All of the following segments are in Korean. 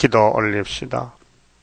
기도 올립시다.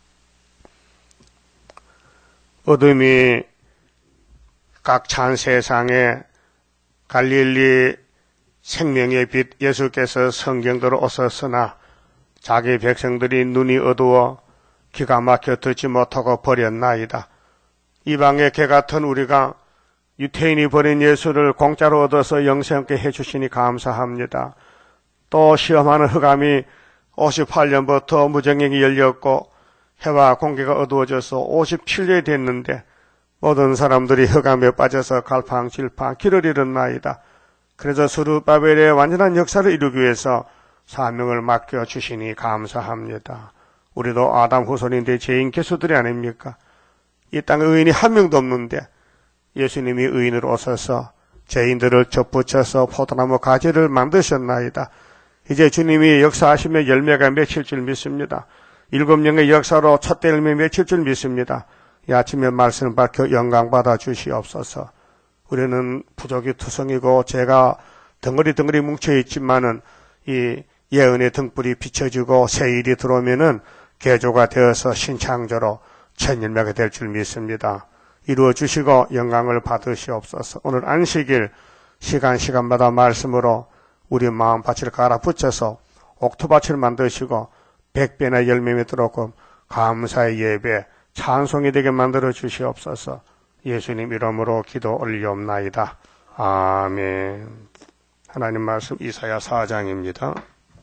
어둠이 각 찬 세상에 갈릴리 생명의 빛 예수께서 성경대로 오셨으나 자기 백성들이 눈이 어두워 기가 막혀 듣지 못하고 버렸나이다. 이방의 개 같은 우리가 유태인이 버린 예수를 공짜로 얻어서 영생케 해주시니 감사합니다. 또 시험하는 흑암이 58년부터 무정행이 열렸고 해와 공기가 어두워져서 57년이 됐는데 모든 사람들이 흑암에 빠져서 갈팡질팡 길을 잃었나이다. 그래서 스룹바벨의 완전한 역사를 이루기 위해서 사명을 맡겨주시니 감사합니다. 우리도 아담 후손인데 죄인 개수들이 아닙니까? 이 땅에 의인이 한 명도 없는데 예수님이 의인으로 오셔서 죄인들을 접붙여서 포도나무 가지를 만드셨나이다. 이제 주님이 역사하시며 열매가 맺힐 줄 믿습니다. 7년의 역사로 첫대 열매 맺힐 줄 믿습니다. 이 아침에 말씀을 밝혀 영광받아 주시옵소서. 우리는 부족이 투성이고 죄가 덩어리 뭉쳐있지만은 이 예언의 등불이 비춰지고 새일이 들어오면은 개조가 되어서 신창조로 천열매가 될 줄 믿습니다. 이루어 주시고 영광을 받으시옵소서. 오늘 안식일 시간마다 말씀으로 우리 마음밭을 갈아붙여서 옥토밭을 만드시고 100배나 열매 맺도록 감사의 예배 찬송이 되게 만들어 주시옵소서. 예수님 이름으로 기도 올리옵나이다. 아멘. 하나님 말씀 이사야 4장입니다.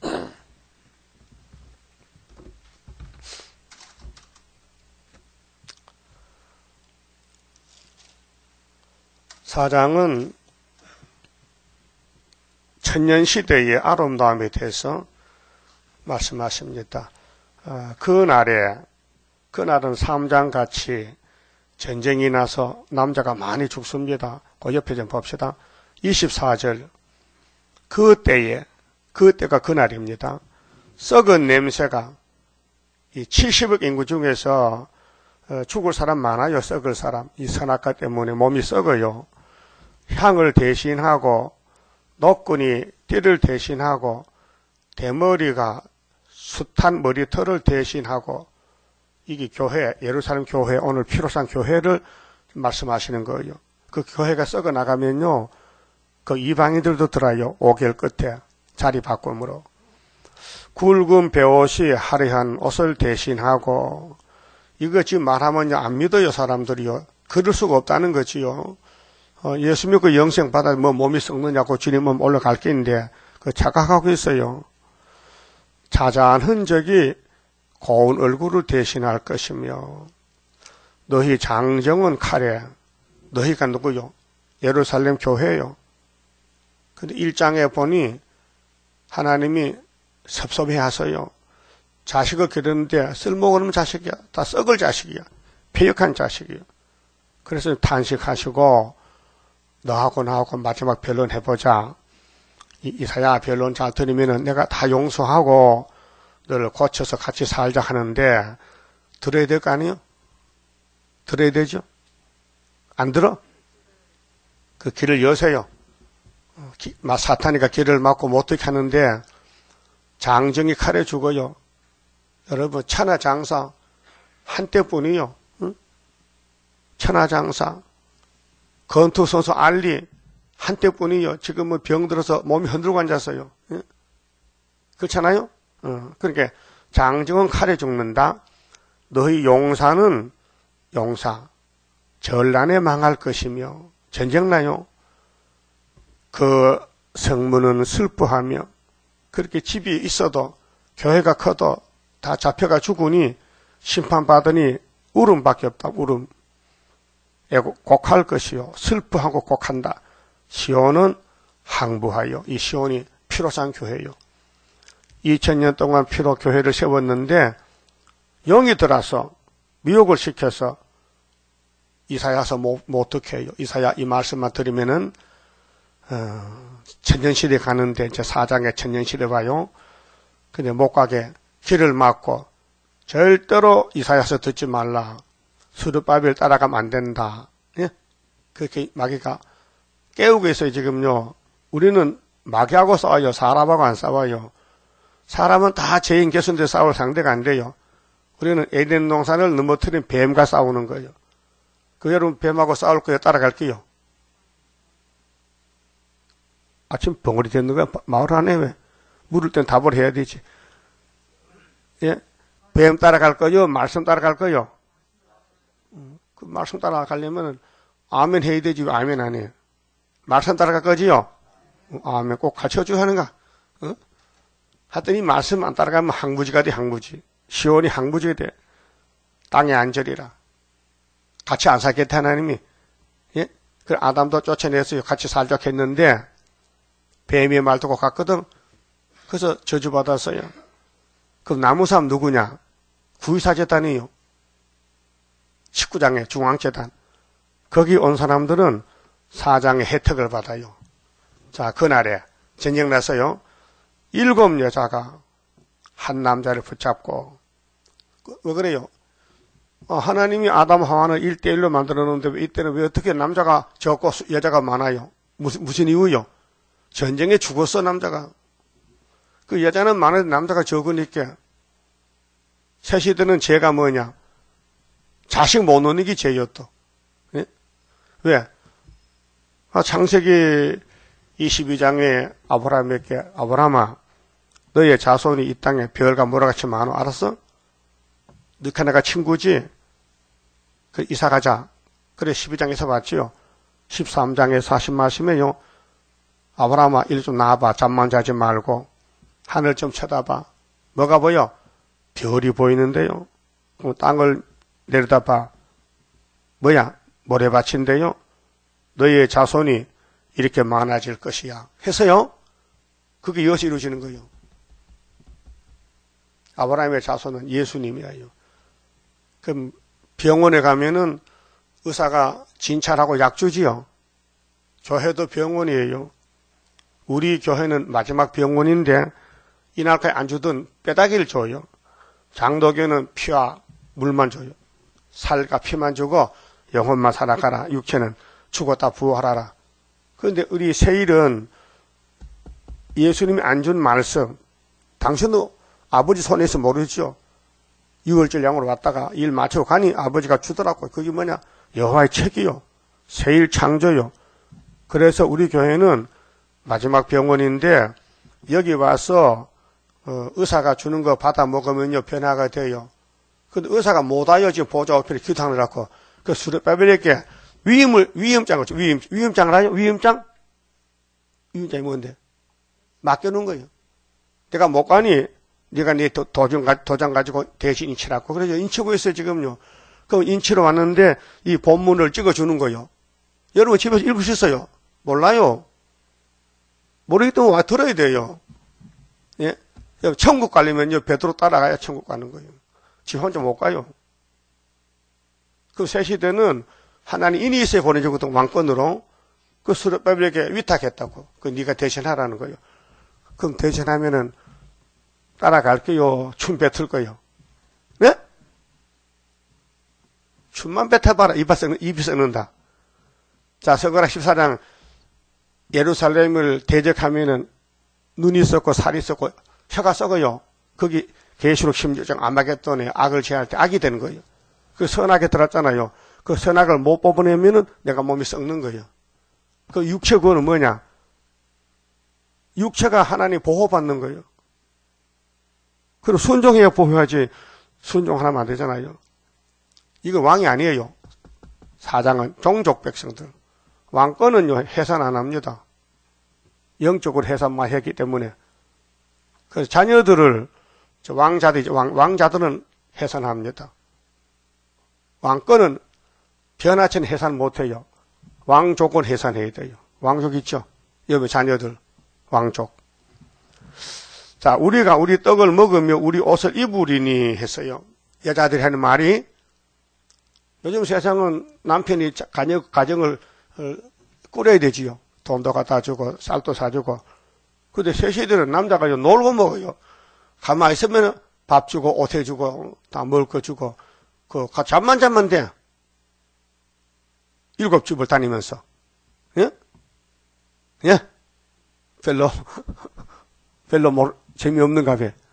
사장은 천년시대의 아름다움에 대해서 말씀하십니다. 그날은 삼장같이 전쟁이 나서 남자가 많이 죽습니다. 그 옆에 좀 봅시다. 24절. 그때가 그날입니다. 썩은 냄새가 이 70억 인구 중에서 죽을 사람 많아요. 썩을 사람. 이 선악과 때문에 몸이 썩어요. 향을 대신하고 노끈이 띠를 대신하고 대머리가 숱한 머리털을 대신하고 이게 교회, 예루살렘 교회, 오늘 피로산 교회를 말씀하시는 거예요. 그 교회가 썩어 나가면요, 그 이방인들도 들어요. 5개월 끝에 자리 바꿈으로. 굵은 베옷이 화려한 옷을 대신하고, 이거 지금 말하면 안 믿어요, 사람들이요. 그럴 수가 없다는 거지요. 예수 믿고 영생 받아 몸이 썩느냐고 주님 몸 올라갈 게인데, 그 착각하고 있어요. 자자한 흔적이 고운 얼굴을 대신할 것이며 너희 장정은 칼에 너희가 누구요? 예루살렘 교회요. 근데 1장에 보니 하나님이 섭섭해 하세요. 자식을 기르는데 쓸모없는 자식이야. 다 썩을 자식이야. 폐역한 자식이야. 그래서 탄식하시고 너하고 나하고 마지막 변론해보자. 이사야 변론 잘 들으면은 내가 다 용서하고 너를 고쳐서 같이 살자 하는데 들어야 될 거 아니에요? 들어야 되죠? 안 들어? 그 길을 여세요. 사탄이가 길을 막고 못 듣게 하는데 장정이 칼에 죽어요. 여러분 천하장사 한때뿐이요. 응? 천하장사 권투선수 알리 한때뿐이요. 지금은 병 들어서 몸이 흔들고 앉았어요. 응? 그렇잖아요? 그러니까 장정은 칼에 죽는다. 너희 용사 전란에 망할 것이며 전쟁 나요. 그 성문은 슬퍼하며 그렇게 집이 있어도 교회가 커도 다 잡혀가 죽으니 심판받으니 울음밖에 없다. 울음. 곡할 것이요. 슬퍼하고 곡한다. 시온은 항부하여. 이 시온이 피로산 교회요. 2000년 동안 피로 교회를 세웠는데 영이 들어서 미혹을 시켜서 이사야서 못 듣게 해요. 이사야 이 말씀만 들으면은 천년시대 가는데 이제 4장에 천년시대 봐요. 근데 못 가게 길을 막고 절대로 이사야서 듣지 말라. 스룹바벨 따라가면 안 된다. 예? 그렇게 마귀가 깨우고 있어요. 지금요. 우리는 마귀하고 싸워요. 사람하고 안 싸워요. 사람은 다 죄인 개수인데 싸울 상대가 안 돼요. 우리는 에덴 동산을 넘어뜨린 뱀과 싸우는 거예요. 그 여러분 뱀하고 싸울 거예요? 따라갈게요? 아침 벙어리 됐는 거야? 마을 안에 왜? 물을 땐 답을 해야 되지. 예? 뱀 따라갈 거요? 말씀 따라갈 거요? 그 말씀 따라가려면 아멘 해야 되지. 왜 아멘 안 해요? 말씀 따라갈 거지요? 아멘 꼭 가르쳐줘 하는가? 어? 하더니 말씀 안 따라가면 항무지가 돼, 항무지. 시온이 항무지가 돼. 땅의 안절이라. 같이 안 살겠다, 하나님이. 예? 그 아담도 쫓아내서 같이 살자고 했는데, 뱀의 말 듣고 갔거든. 그래서 저주받았어요. 그럼 나무사람 누구냐? 구의사재단이요. 19장의 중앙재단. 거기 온 사람들은 사장의 혜택을 받아요. 자, 그날에 전쟁 나서요. 7 여자가 한 남자를 붙잡고, 왜 그래요? 하나님이 아담 하와는 1대1로 만들어 놓는데 이때는 왜 어떻게 남자가 적고 여자가 많아요? 무슨 이유요? 전쟁에 죽었어, 남자가. 그 여자는 많은데 남자가 적으니까. 새 시대는 죄가 뭐냐? 자식 못 놓는 게 죄였다. 예? 왜? 창세기 22장에 아브라함에게, 아브라함아, 너의 자손이 이 땅에 별과 모래같이 많아. 알았어? 너가 내가 친구지? 그 이사 가자. 그래, 12장에서 봤지요. 13장에 40말씀에요. 아브라함아, 일 좀 나와봐. 잠만 자지 말고. 하늘 좀 쳐다봐. 뭐가 보여? 별이 보이는데요. 땅을 내려다봐. 뭐야? 모래밭인데요. 너의 자손이 이렇게 많아질 것이야. 해서요. 그게 이것이 이루어지는 거예요. 아브라함의 자손은 예수님이에요. 그럼 병원에 가면은 의사가 진찰하고 약 주지요. 교회도 병원이에요. 우리 교회는 마지막 병원인데 이날까지 안 주던 뼈다귀를 줘요. 장로교는 피와 물만 줘요. 살과 피만 주고 영혼만 살아가라. 육체는 죽었다 부활하라. 그런데 우리 세일은 예수님이 안 준 말씀, 당신도 아버지 손에서 모르죠. 6월절 양으로 왔다가 일 마치고 가니 아버지가 주더라고요. 그게 뭐냐? 여호와의 책이요. 세일 창조요. 그래서 우리 교회는 마지막 병원인데 여기 와서 의사가 주는 거 받아 먹으면요 변화가 돼요. 근데 의사가 못 와요. 지금 보좌 앞에 기도하느라고. 그 수레 빼버릴게 위임장을 줘. 위임장을 하죠. 위임장? 위임장이 뭔데? 맡겨놓은 거예요. 내가 못 가니 네가 네 도장 가지고 대신 인치라고. 그래서 인치고 있어요 지금요. 그럼 인치로 왔는데 이 본문을 찍어주는 거예요. 여러분 집에서 읽으셨어요? 몰라요. 모르기 때문에 와 들어야 돼요. 예? 천국 가려면요 베드로 따라가야 천국 가는 거예요. 지 혼자 못 가요. 그 새 시대는 하나님 인이 있어야 보내주거든. 왕권으로. 그 수르바벨에게 위탁했다고. 그 네가 대신하라는 거예요. 그럼 대신하면은 따라갈게요. 춤 뱉을 거예요. 네? 춤만 뱉어봐라. 입이 썩는다. 자, 서거라 14장 예루살렘을 대적하면은 눈이 썩고 살이 썩고 혀가 썩어요. 거기 계시록 16장 아마겟돈에 악을 제할 때 악이 되는 거예요. 그 선악에 들었잖아요. 그 선악을 못 뽑아내면은 내가 몸이 썩는 거예요. 그 육체 그거는 뭐냐? 육체가 하나님 보호받는 거예요. 그리고 순종해야 보호하지 순종 하나면 안 되잖아요. 이거 왕이 아니에요. 사장은 종족 백성들. 왕권은요 해산 안 합니다. 영적으로 해산만 했기 때문에. 그래서 자녀들을 왕자들은 해산합니다. 왕권은 변화체는 해산 못해요. 왕족은 해산해야 돼요. 왕족 있죠? 여기 자녀들 왕족. 자, 우리가 우리 떡을 먹으며 우리 옷을 입으리니 했어요. 여자들이 하는 말이 요즘 세상은 남편이 가정을 꾸려야 되지요. 돈도 갖다 주고 쌀도 사주고. 근데 새 시대는 남자가 놀고 먹어요. 가만히 있으면 밥 주고 옷 해주고 다 먹을 거 주고 잠만 자면 돼. 7집을 다니면서. 예? 예? 별로 재미없는가 봐.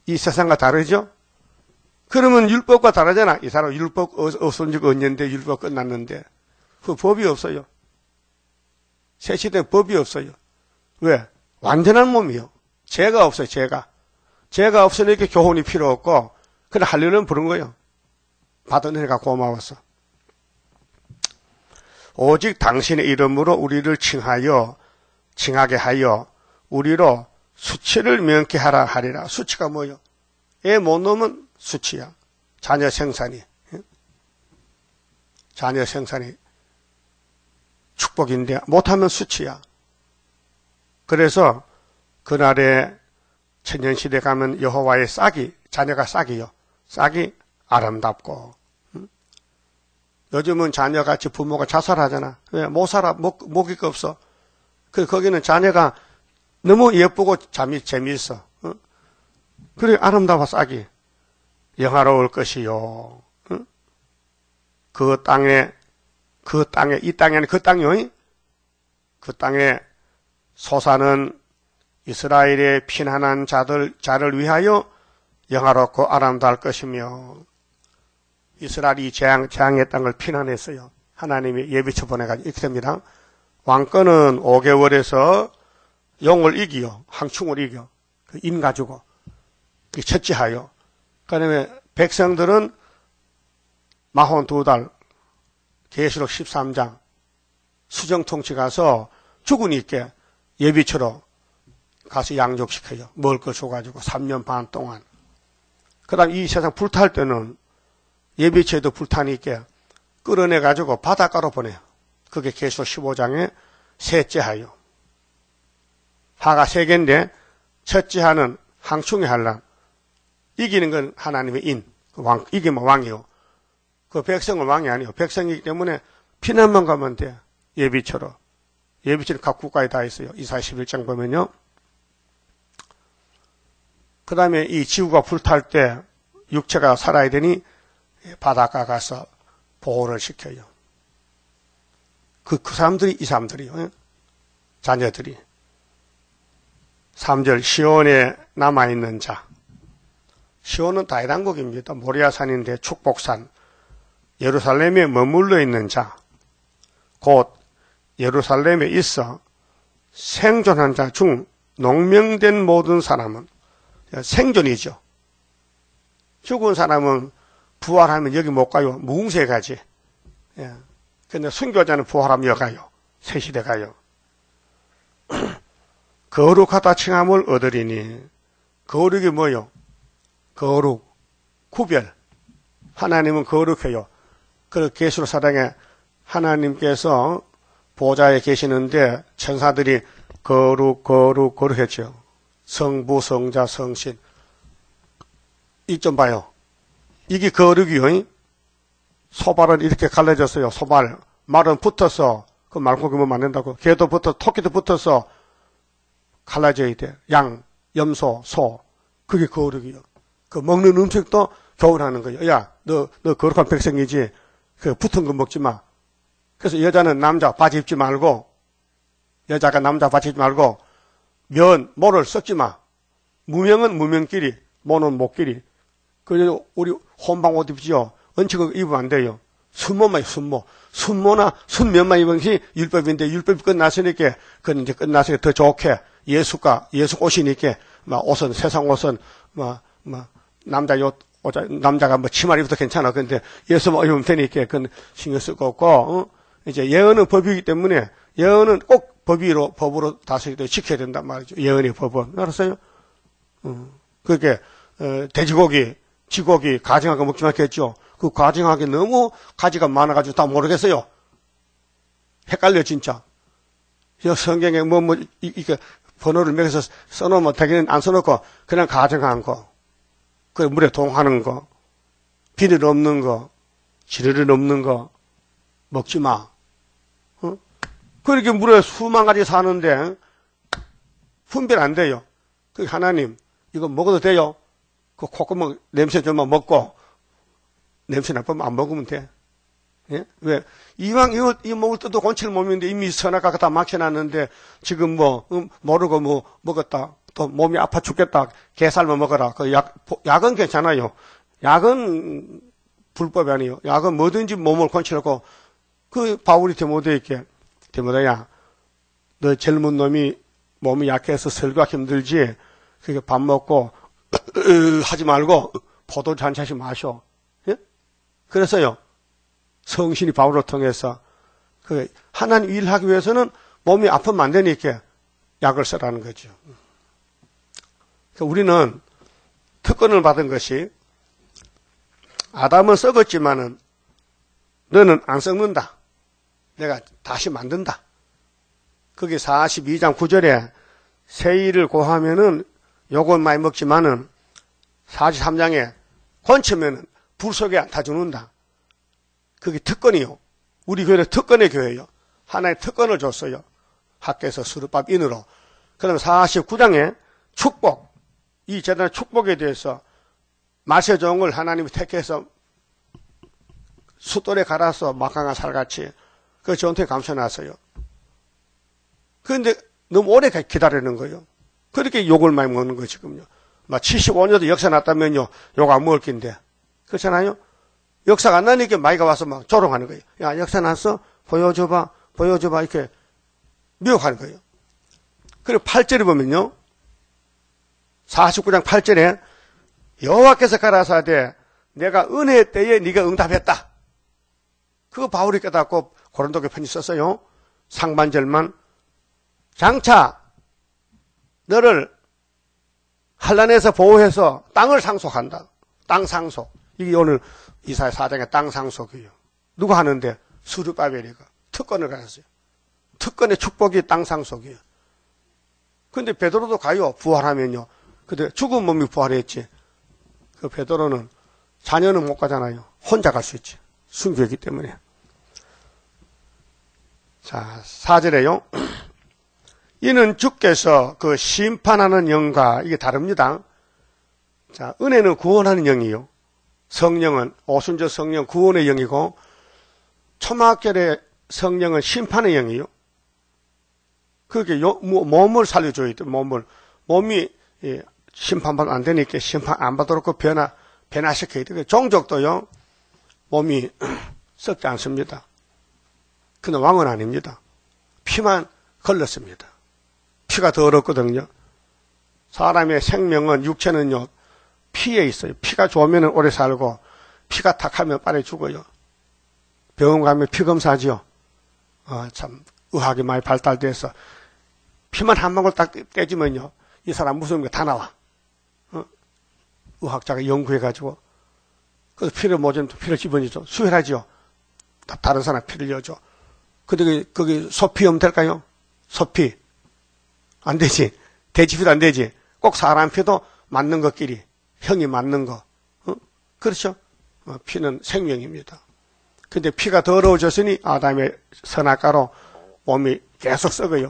이 세상과 다르죠? 그러면 율법과 다르잖아. 이 사람 율법 없은 지 언젠데 율법 끝났는데. 그 법이 없어요. 새 시대에 법이 없어요. 왜? 완전한 몸이요. 죄가 없어요, 죄가. 죄가 없으니까 교훈이 필요 없고, 그냥 할려면 부른 거예요. 받은 은혜가 고마워서. 오직 당신의 이름으로 우리를 칭하게 하여, 우리로 수치를 명케 하라 하리라. 수치가 뭐요? 애 못 놓으면 수치야. 자녀 생산이. 자녀 생산이 축복인데, 못하면 수치야. 그래서, 그날에 천년시대 가면 여호와의 싹이, 자녀가 싹이요. 싹이 아름답고. 요즘은 자녀같이 부모가 자살하잖아. 왜? 못 살아. 먹을 거 없어. 거기는 자녀가 너무 예쁘고 재미있어. 그래, 아름다워, 싹이. 영화로울 것이요. 이 땅에 솟아는 이스라엘의 피난한 자를 위하여 영화롭고 아름다울 것이며, 이스라엘이 재앙의 땅을 피난했어요. 하나님이 예비쳐 보내가지고 이렇게 됩니다. 왕권은 5개월에서 용을 이기요. 항충을 이겨. 인 가지고. 첫째하여. 그 다음에 백성들은 42달, 계시록 13장, 수정통치 가서 죽으니까 예비처로 가서 양족시켜요. 먹을 걸 줘가지고 3년 반 동안. 그 다음 이 세상 불탈 때는 예비처에도 불타니까 끌어내가지고 바닷가로 보내요. 그게 계시록 15장의 셋째 하요. 하가 3개인데 첫째 하는 항충의 환란. 이기는 건 하나님의 이기면 왕이요. 그 백성은 왕이 아니요. 백성이기 때문에 피난만 가면 돼. 예비처로. 예비처는 각 국가에 다 있어요. 이사야 11장 보면요. 그 다음에 이 지구가 불탈 때 육체가 살아야 되니 바닷가 가서 보호를 시켜요. 그 사람들이 이 사람들이요. 자녀들이. 3절 시온에 남아있는 자. 시온은 다윗왕국입니다. 모리아산인데 축복산. 예루살렘에 머물러 있는 자. 곧 예루살렘에 있어 생존한 자 중 농명된 모든 사람은 생존이죠. 죽은 사람은 부활하면 여기 못 가요. 무궁세에 가지. 예. 근데 순교자는 부활하면 여기 가요. 새 시대 가요. 거룩하다 칭함을 얻으리니. 거룩이 뭐요? 거룩, 구별. 하나님은 거룩해요. 그 계시록 사장에 하나님께서 보좌에 계시는데 천사들이 거룩했죠. 성부, 성자, 성신. 이 좀 봐요. 이게 거룩이요. 소발은 이렇게 갈라졌어요. 소발. 말은 붙어서 그 말고기 뭐 만든다고. 개도 토끼도 붙어서 갈라져야 돼. 양, 염소, 소. 그게 거룩이요. 그 먹는 음식도 교훈하는 거예요. 야, 너 거룩한 백성이지. 그 붙은 거 먹지 마. 그래서 여자는 남자 바지 입지 말고, 여자가 남자 바지 입지 말고, 모를 섞지 마. 무명은 무명끼리, 모는 모끼리. 그래서 우리 혼방 옷 입지요. 얹히고 입으면 안 돼요. 순모만 순모. 순모나 순면만 입은 것이 율법인데, 율법이 끝났으니까, 그건 이제 끝났으니까 더 좋게, 예수 오시니까, 옷은, 세상 옷은, 남자 남자가 치마를 입어도 괜찮아. 근데 예수만 입으면 되니까, 그건 신경 쓸 거 없고, 이제 예언은 법이기 때문에, 예언은 꼭 법으로 다스리도록 지켜야 된단 말이죠. 예언의 법은. 알았어요? 그게, 돼지고기, 쥐고기, 가증하게 먹지 말겠죠. 그 가증하게 너무 가지가 많아가지고 다 모르겠어요. 헷갈려, 진짜. 성경에 이게 번호를 매겨서 써놓으면 되기는 안 써놓고, 그냥 가증한 거. 그 물에 동하는 거. 비늘 없는 거. 지르르 없는 거. 먹지 마. 그렇게 물에 수만 가지 사는데, 분별 안 돼요. 그 하나님, 이거 먹어도 돼요? 그 콧구멍 냄새 좀만 먹고, 냄새 나쁘면 안 먹으면 돼. 예? 왜? 이왕 이 먹을 때도 곤칠 몸인데 이미 선악과가 다 막혀놨는데, 지금 모르고 먹었다. 또 몸이 아파 죽겠다. 게 삶아 먹어라. 그 약은 괜찮아요. 약은 불법이 아니에요. 약은 뭐든지 몸을 건치려고 그 바울이 디모데에게 디모데야 너 젊은 놈이 몸이 약해서 설교가 힘들지 그게 밥 먹고 하지 말고 포도주 한 잔씩 마셔. 예? 그래서요 성신이 바울을 통해서 그 하나님 일하기 위해서는 몸이 아프면 안 되니까 약을 쓰라는 거죠. 그러니까 우리는 특권을 받은 것이 아담은 썩었지만은 너는 안 썩는다. 내가 다시 만든다. 거기 42장 9절에 새일을 고하면은 요건 많이 먹지만은 43장에 건치면은 불 속에 다 죽는다. 그게 특권이요. 우리 교회는 특권의 교회예요. 하나의 특권을 줬어요. 학교에서 수르밥 인으로. 그럼 49장에 축복, 이 재단의 축복에 대해서 맛에 좋은 걸 하나님이 택해서 숫돌에 갈아서 막강한 살같이 그 전투에 감춰놨어요. 그런데 너무 오래 기다리는 거예요. 그렇게 욕을 많이 먹는 거예요, 지금요. 막 75년도 역사 났다면요, 욕 안 먹을 낀데. 그렇잖아요? 역사가 안 나니까 마이가 와서 막 조롱하는 거예요. 야, 역사 났어? 보여줘봐, 보여줘봐, 이렇게 미혹하는 거예요. 그리고 8절에 보면요, 49장 8절에 여호와께서 가라사대 내가 은혜의 때에 네가 응답했다. 그거 바울이 깨닫고 고린도교회 편지 썼어요. 상반절만 장차 너를 환난에서 보호해서 땅을 상속한다. 땅 상속. 이게 오늘 이사야 4장의 땅 상속이에요. 누가 하는데? 스룹바벨이가 특권을 가졌어요. 특권의 축복이 땅 상속이에요. 근데 베드로도 가요. 부활하면요. 근데 죽은 몸이 부활했지. 그 베드로는 자녀는 못 가잖아요. 혼자 갈 수 있지. 순교했기 때문에. 자, 4절에요. 이는 주께서 그 심판하는 영과 이게 다릅니다. 자, 은혜는 구원하는 영이요. 성령은 오순절 성령 구원의 영이고 초막절의 성령은 심판의 영이요. 그게 몸을 살려줘야 돼. 몸이 심판받으면 안 되니까 심판 안 받도록 변화시켜야 돼. 종족도요. 몸이 썩지 않습니다. 근데 왕은 아닙니다. 피만 걸렸습니다. 피가 더럽거든요. 사람의 생명은 육체는요. 피에 있어요. 피가 좋으면 오래 살고 피가 탁하면 빨리 죽어요. 병원 가면 피 검사하죠. 참 의학이 많이 발달돼서 피만 한 방울 딱 떼주면요. 이 사람 무서운 게 다 나와. 의학자가 연구해가지고 그래서 피를 모자면 피를 집어넣죠. 수혈하죠. 다른 사람 피를 넣어줘. 근데 거기 소피하면 될까요? 소피. 안 되지. 돼지피도 안 되지. 꼭 사람 피도 맞는 것끼리. 형이 맞는 거. 그렇죠? 피는 생명입니다. 근데 피가 더러워졌으니 아담의 선악과로 몸이 계속 썩어요.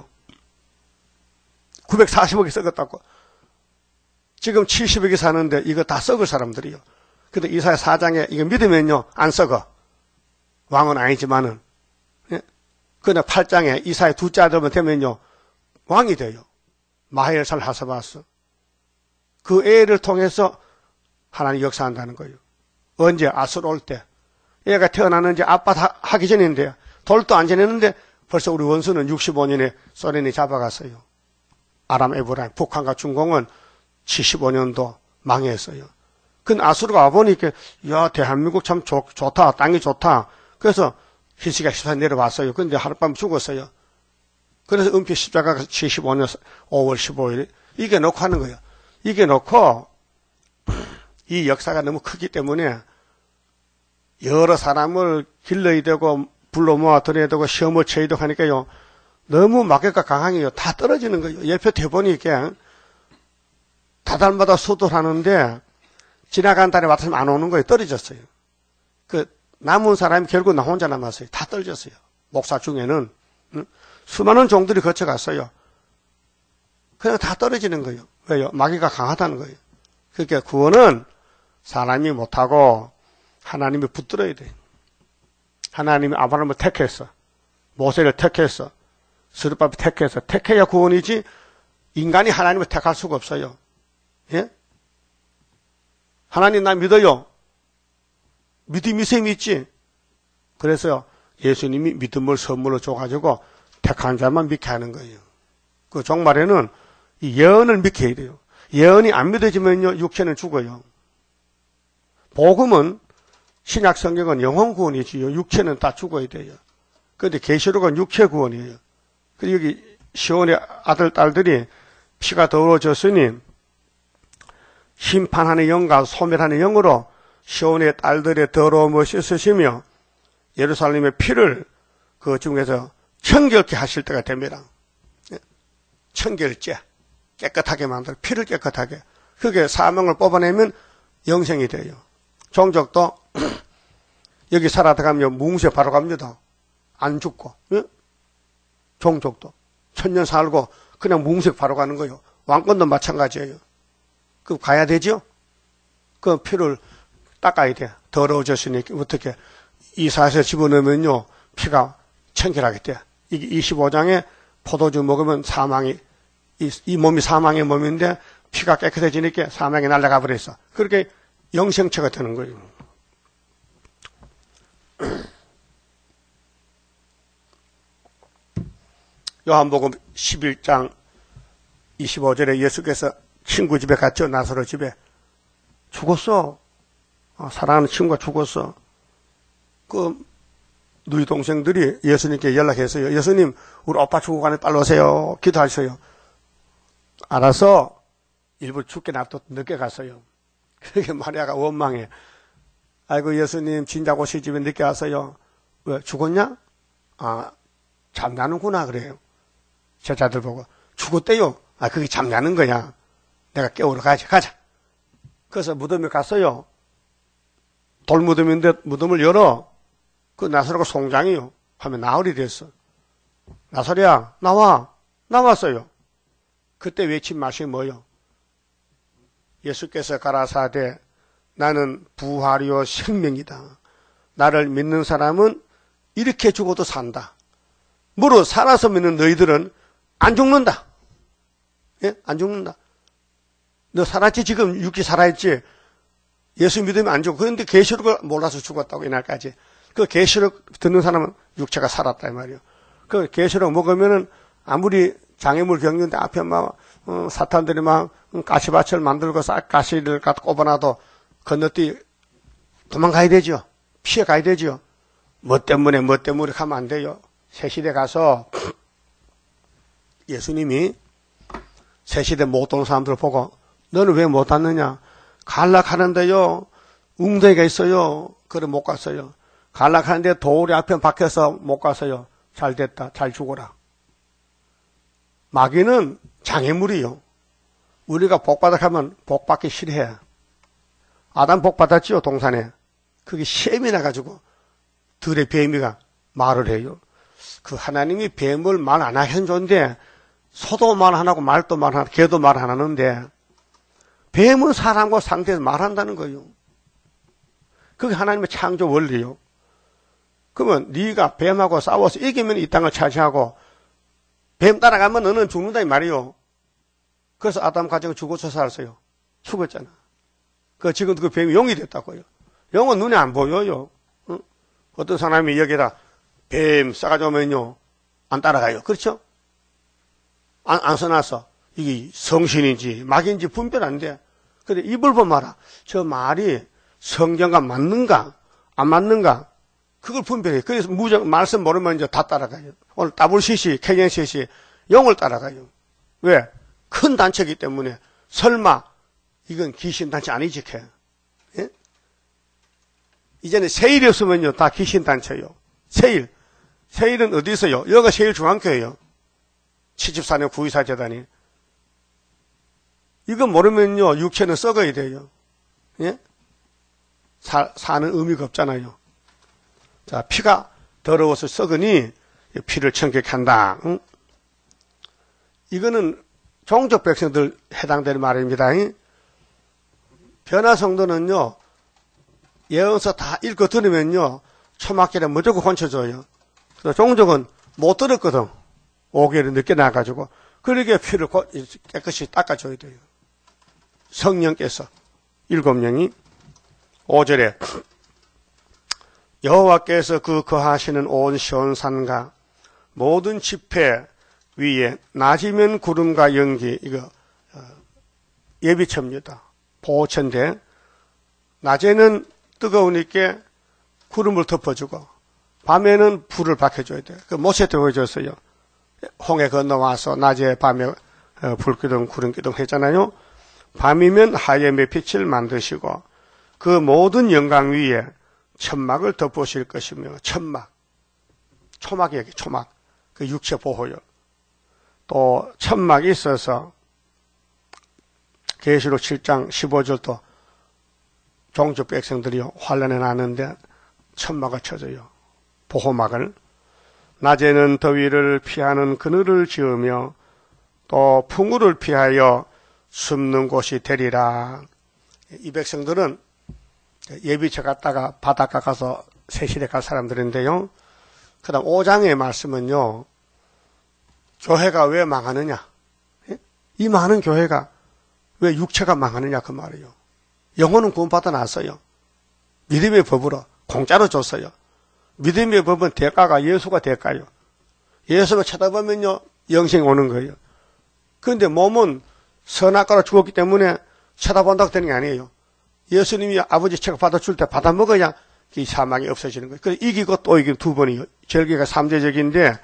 940억이 썩었다고. 지금 70억이 사는데 이거 다 썩을 사람들이요. 근데 이사야 4장에 이거 믿으면요. 안 썩어. 왕은 아니지만은. 예? 그러나 8장에 이사야 둘째 아들만 되면요. 왕이 돼요. 마헬살 하사바스. 그 애를 통해서 하나님 역사한다는 거예요. 언제? 아수르 올 때. 애가 태어나는지 아빠 하기 전인데요. 돌도 안 지냈는데 벌써 우리 원수는 65년에 소련이 잡아갔어요. 아람 에브라임, 북한과 중공은 75년도 망했어요. 근데 아수르가 와보니까 야 대한민국 참 좋다. 땅이 좋다. 그래서 히스기야 14년 내려왔어요. 근데 하룻밤 죽었어요. 그래서 은피 십자가가 75년 5월 15일 이게 놓고 하는 거예요. 이게 놓고 이 역사가 너무 크기 때문에 여러 사람을 길러야 되고 불러 모아 들여야 되고 시험을 쳐야 되고 하니까요. 너무 마귀가 강하게요. 다 떨어지는 거예요. 옆에 대보니까 다달마다 수도하는데 지나간 달에 왔으면 안 오는 거예요. 떨어졌어요. 그 남은 사람이 결국 나 혼자 남았어요. 다 떨어졌어요. 목사 중에는 수많은 종들이 거쳐갔어요. 그냥 다 떨어지는 거예요. 왜요? 마귀가 강하다는 거예요. 그러니까 구원은 사람이 못하고 하나님이 붙들어야 돼요. 하나님이 아브라함을 택했어. 모세를 택했어. 스룹바벨을 택해서 택해야 구원이지 인간이 하나님을 택할 수가 없어요. 예? 하나님 나 믿어요. 믿음이 셈이 있지. 그래서 예수님이 믿음을 선물로 줘가지고 택한 자만 믿게 하는 거예요. 그 종말에는 이 예언을 믿게 해야 돼요. 예언이 안 믿어지면요, 육체는 죽어요. 복음은, 신약 성경은 영혼 구원이지요. 육체는 다 죽어야 돼요. 그런데 계시록은 육체 구원이에요. 그리고 여기 시온의 아들, 딸들이 피가 더러워졌으니 심판하는 영과 소멸하는 영으로 시온의 딸들의 더러움을 씻으시며 예루살렘의 피를 그 중에서 청결케 하실 때가 됩니다. 청결제, 깨끗하게 만들어 피를 깨끗하게. 그게 사명을 뽑아내면 영생이 돼요. 종족도 여기 살아 들어가면 무음수에 바로 갑니다. 안 죽고. 예? 종족도 천년 살고 그냥 무음수에 바로 가는 거예요. 왕권도 마찬가지예요. 그 가야 되죠? 그 피를 닦아야 돼. 더러워졌으니 어떻게 이사에서 집어넣으면요 피가 청결하게 돼. 이게 25장에 포도주 먹으면 사망이 이 몸이 사망의 몸인데 피가 깨끗해지니까 사망이 날아가 버렸어. 그렇게 영생체가 되는 거예요. 요한복음 11장 25절에 예수께서 친구 집에 갔죠. 나사로 집에. 죽었어. 사랑하는 친구가 죽었어. 그 누이 동생들이 예수님께 연락했어요. 예수님, 우리 오빠 죽고 가네 빨리 오세요. 기도하셔요. 알아서 일부러 죽게 놔둬 늦게 갔어요. 그렇게 마리아가 원망해. 아이고 예수님 진작 오실 집에 늦게 왔어요. 왜 죽었냐? 아 잠자는구나 그래요. 제자들 보고 죽었대요. 아 그게 잠자는 거야. 내가 깨우러 가자. 그래서 무덤에 갔어요. 돌무덤인데 무덤을 열어. 그 나사로가 송장이요. 하면 나흘이 됐어. 나사로야 나와. 나왔어요. 그때 외친 말씀이 뭐요? 예수께서 가라사대 나는 부활이요 생명이다. 나를 믿는 사람은 이렇게 죽어도 산다. 무릇 살아서 믿는 너희들은 안 죽는다. 예? 안 죽는다. 너 살았지? 지금 육지 살아있지? 예수 믿으면 안 죽어. 그런데 계시록을 몰라서 죽었다고 이날까지. 그 계시록 듣는 사람은 육체가 살았다 이 말이에요. 그 계시록 먹으면은 아무리 장애물 겪는데 앞에 막 사탄들이 막 가시밭을 만들고 가시를 갖다 꼽아놔도 건너뛰 도망가야 되죠. 피해 가야 되죠. 뭐 때문에 가면 안 돼요. 새시대 가서 예수님이 새시대 못 오는 사람들 보고 너는 왜 못 왔느냐? 갈락하는데요. 웅덩이가 있어요. 그래 못 갔어요. 갈락하는데 돌이 앞에 박혀서 못 갔어요. 잘 됐다. 잘 죽어라. 마귀는 장애물이요. 우리가 복받아가면 복받기 싫어해. 아담 복받았지요, 동산에. 그게 시험이 나가지고 들의 뱀이가 말을 해요. 그 하나님이 뱀을 말 안 하긴 좋은데 소도 말 안 하고 말도 말 안 하고 개도 말 안 하는데 뱀은 사람과 상대에서 말한다는 거예요. 그게 하나님의 창조 원리요. 그러면 네가 뱀하고 싸워서 이기면 이 땅을 차지하고 뱀 따라가면 너는 죽는다 이 말이요. 그래서 아담 가정은 죽어서 살았어요. 죽었잖아. 지금 그 뱀이 용이 됐다고요. 용은 눈에 안 보여요. 응? 어떤 사람이 여기다 뱀 싸가지 오면요. 안 따라가요. 그렇죠? 안 써놨어. 이게 성신인지 막인지 분별 안 돼. 근데 입을 보면 알아. 저 말이 성경과 맞는가 안 맞는가 그걸 분별해. 그래서 말씀 모르면 이제 다 따라가요. 오늘 WCC, KNCC 용을 따라가요. 왜? 큰 단체이기 때문에 설마 이건 귀신단체 아니지? 예? 이제는 세일이 없으면요 다 귀신단체요. 세일은 어디 있어요? 여기가 세일중앙교회요. 74년 구의사 재단이. 이거 모르면요 육체는 썩어야 돼요. 예? 사는 의미가 없잖아요. 자, 피가 더러워서 썩으니 피를 청결케 한다. 응? 이거는 종족 백성들 해당되는 말입니다. 변화성도는요 예언서 다 읽고 들으면요 초막절에 무조건 혼쳐줘요. 그래서 종족은 못 들었거든. 5개월이 늦게 나가지고 그러게 피를 깨끗이 닦아줘야 돼요. 성령께서 7명이 5절에 여호와께서 그 거하시는 온 시온산과 모든 지폐 위에 낮이면 구름과 연기, 이거 예비처입니다. 보호처인데 낮에는 뜨거우니까 구름을 덮어주고 밤에는 불을 밝혀줘야 돼요. 그 모세도 보여줬어요. 홍해 건너와서 낮에 밤에 불기둥 구름기둥 했잖아요. 밤이면 하염의 빛을 만드시고 그 모든 영광 위에 천막을 덮으실 것이며, 천막, 초막이에요. 초막, 그 육체 보호요. 또 천막이 있어서 계시록 7장 15절도 종족 백성들이 환란에 나는데 천막을 쳐줘요. 보호막을. 낮에는 더위를 피하는 그늘을 지으며 또 풍우를 피하여 숨는 곳이 되리라. 이 백성들은 예비처 갔다가 바닷가 가서 세실에 갈 사람들인데요. 그 다음 5장의 말씀은요, 교회가 왜 망하느냐, 이 많은 교회가 왜 육체가 망하느냐 그 말이에요. 영혼은 구원받아 놨어요. 믿음의 법으로 공짜로 줬어요. 믿음의 법은 대가가 예수가 대가요. 예수를 쳐다보면요 영생이 오는 거예요. 그런데 몸은 선악과로 죽었기 때문에 쳐다본다고 되는 게 아니에요. 예수님이 아버지 책을 받아줄 때 받아 먹어야 이 사망이 없어지는 거예요. 그래서 이기고 또 이기고 두 번이요. 절개가 3대적인데,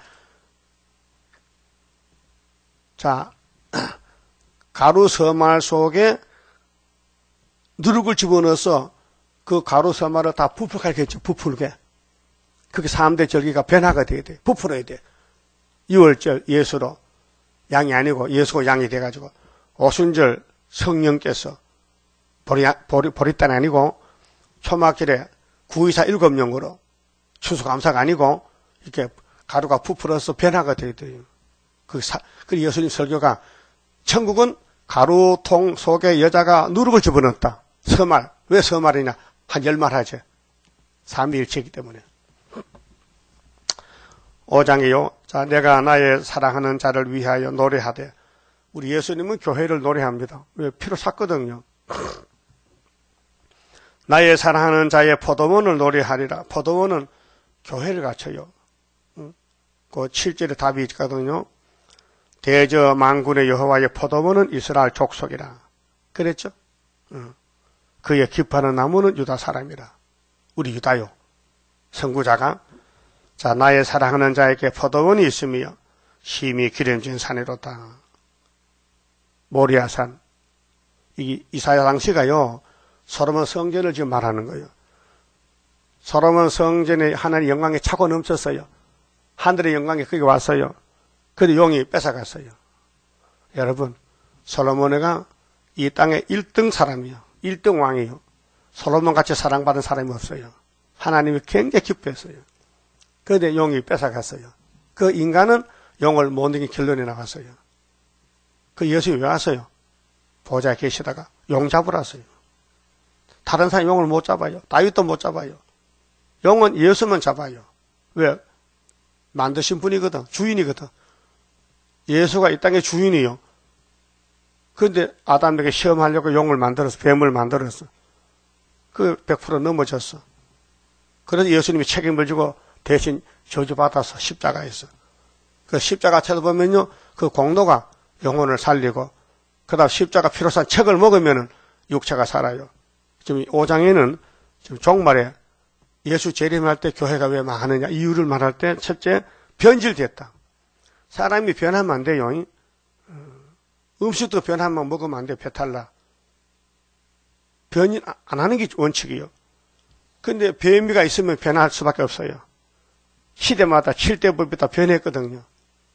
자, 가루 서말 속에 누룩을 집어넣어서 그 가루 서말을 다 부풀게 하겠죠. 부풀게. 그게 3대 절기가 변화가 돼야 돼. 부풀어야 돼. 6월절 예수로 양이 아니고 예수가 양이 돼가지고, 오순절 성령께서 보리단 아니고 초막절에 924 7영으로 추수감사가 아니고 이렇게 가루가 부풀어서 변화가 돼야 돼요. 그 예수님 설교가 천국은 가루통 속에 여자가 누룩을 집어넣었다. 서말. 왜 서말이냐? 한 10말 하죠. 삼위일체이기 때문에. 5장이요. 자, 내가 나의 사랑하는 자를 위하여 노래하되. 우리 예수님은 교회를 노래합니다. 왜? 피로 샀거든요. 나의 사랑하는 자의 포도원을 노래하리라. 포도원은 교회를 갖춰요. 그 7절에 답이 있거든요. 대저 만군의 여호와의 포도원은 이스라엘 족속이라. 그랬죠? 그의 기뻐하는 나무는 유다 사람이라. 우리 유다요. 선구자가 자, 나의 사랑하는 자에게 포도원이 있으며 심히 기름진 산이로다. 모리아산. 이사야 당시가요. 솔로몬 성전을 지금 말하는 거예요. 솔로몬 성전에 하나님의 영광이 차고 넘쳤어요. 하늘의 영광이 거기 왔어요. 그런데 용이 뺏어갔어요. 여러분, 솔로몬이가 이 땅의 1등 사람이요. 1등 왕이요. 솔로몬같이 사랑받은 사람이 없어요. 하나님이 굉장히 기뻐했어요. 그런데 용이 뺏어갔어요. 그 인간은 용을 못 이긴 결론이 나왔어요. 그 예수님이 왜 왔어요? 보좌에 계시다가 용 잡으러 왔어요. 다른 사람이 용을 못 잡아요. 다윗도 못 잡아요. 용은 예수만 잡아요. 왜? 만드신 분이거든. 주인이거든. 예수가 이 땅의 주인이요. 그런데 아담에게 시험하려고 용을 만들어서 뱀을 만들었어. 그 100% 넘어졌어. 그래서 예수님이 책임을 지고 대신 저주받아서 십자가에서. 그 십자가 쳐다보면요. 그 공로가 영혼을 살리고 그 다음 십자가 피로 산 책을 먹으면 육체가 살아요. 지금 5장에는 지금 종말에 예수 재림할 때 교회가 왜 망하느냐 이유를 말할 때 첫째 변질됐다. 사람이 변하면 안 돼요. 음식도 변하면 먹으면 안 돼. 배탈나. 변이 안 하는 게 원칙이요. 근데 변비가 있으면 변할 수밖에 없어요. 시대마다 7대 법이 다 변했거든요.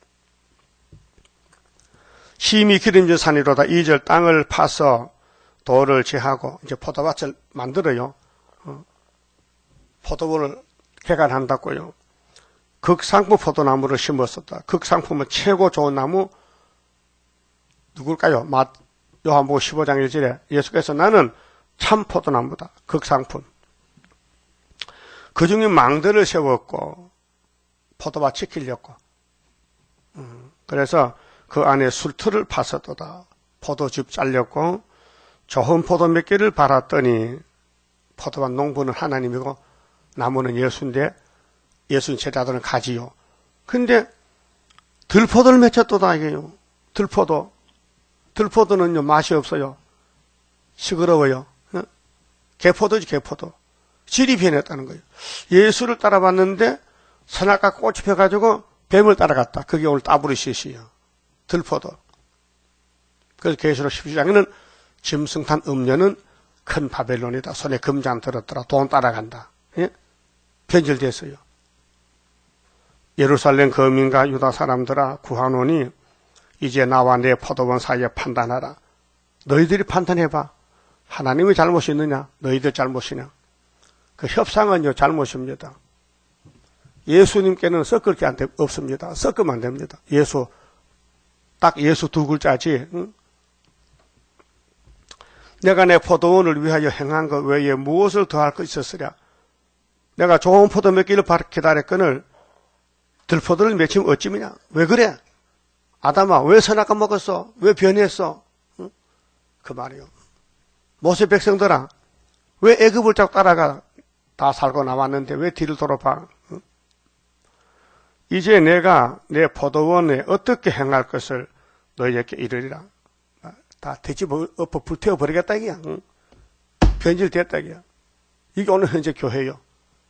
심히 기름진 산이로다. 2절 땅을 파서 돌을 제하고 이제 포도밭을 만들어요. 포도원을 개간한다고요. 극상품 포도나무를 심었었다. 극상품은 최고 좋은 나무 누굴까요? 요한복음 15장 1절에 예수께서 나는 참 포도나무다. 극상품. 그 중에 망대를 세웠고 포도밭 지키려고. 그래서 그 안에 술틀을 파서도다. 포도즙 잘렸고 좋은 포도 몇 개를 팔았더니 포도밭 농부는 하나님이고 나무는 예수인데 예수님 제자들은 가지요. 근데 들포도를 맺혔도다 이게요. 들포도는요 맛이 없어요. 시끄러워요. 개포도지 개포도. 질이 변했다는 거예요. 예수를 따라봤는데 선악과 꽃이 펴가지고 뱀을 따라갔다. 그게 오늘 따브르시시요. 들포도. 그래서 계시록 17장에는 짐승탄 음녀는 큰 바벨론이다. 손에 금잔 들었더라. 돈 따라간다. 예? 변질됐어요. 예루살렘 거민과 유다 사람들아 구하노니 이제 나와 내 포도원 사이에 판단하라. 너희들이 판단해봐. 하나님의 잘못이 있느냐? 너희들 잘못이냐? 그 협상은요 잘못입니다. 예수님께는 섞을 게 없습니다. 섞으면 안 됩니다. 딱 예수 두 글자지. 응? 내가 내 포도원을 위하여 행한 것 외에 무엇을 더할 것 있었으랴? 내가 좋은 포도 몇 개를 기다렸거늘 들포도를 맺히면 어찌미냐? 왜 그래? 아담아 왜 선악과 먹었어? 왜 변했어? 응? 그 말이요. 모세 백성들아 왜 애굽을 자꾸 따라가? 다 살고 나왔는데 왜 뒤를 돌아봐? 응? 이제 내가 내 포도원에 어떻게 행할 것을 너희에게 이르리라. 다 뒤집어 엎어 불태워버리겠다 이게야. 응? 변질됐다 이게야. 이게 오늘 현재 교회요.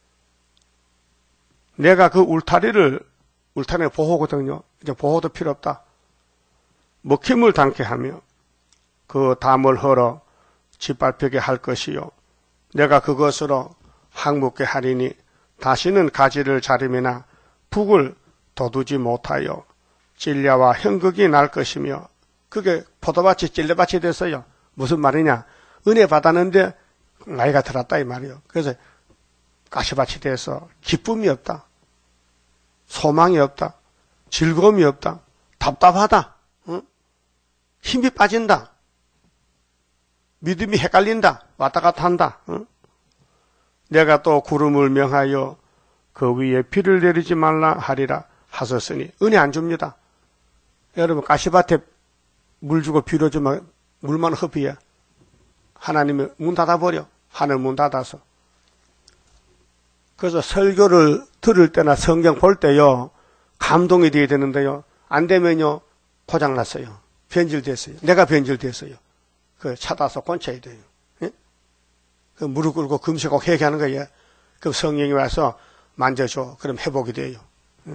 내가 그 울타리는 보호거든요. 이제 보호도 필요 없다. 먹힘을 당케 하며 그 담을 헐어 짓밟히게 할 것이요. 내가 그것으로 항목게 하리니 다시는 가지를 자림이나 북을 돋우지 못하여 찔려와 형극이 날 것이며 그게 포도밭이 찔레밭이 됐어요. 무슨 말이냐? 은혜 받았는데 나이가 들었다 이 말이요. 그래서 가시밭이 돼서 기쁨이 없다. 소망이 없다. 즐거움이 없다. 답답하다. 응? 힘이 빠진다. 믿음이 헷갈린다. 왔다 갔다 한다. 응? 내가 또 구름을 명하여 그 위에 비를 내리지 말라 하리라 하셨으니 은혜 안 줍니다. 여러분 가시밭에 물 주고 비료 주면 물만 흡이야. 하나님이 문 닫아버려. 하늘 문 닫아서. 그래서 설교를 들을 때나 성경 볼 때요 감동이 돼야 되는데요 안 되면요 고장났어요. 변질됐어요. 내가 변질됐어요. 그 찾아서 고쳐야 돼요. 예? 그 무릎 꿇고 금식하고 회개하는 거예요. 그 성령이 와서 만져줘. 그럼 회복이 돼요. 예?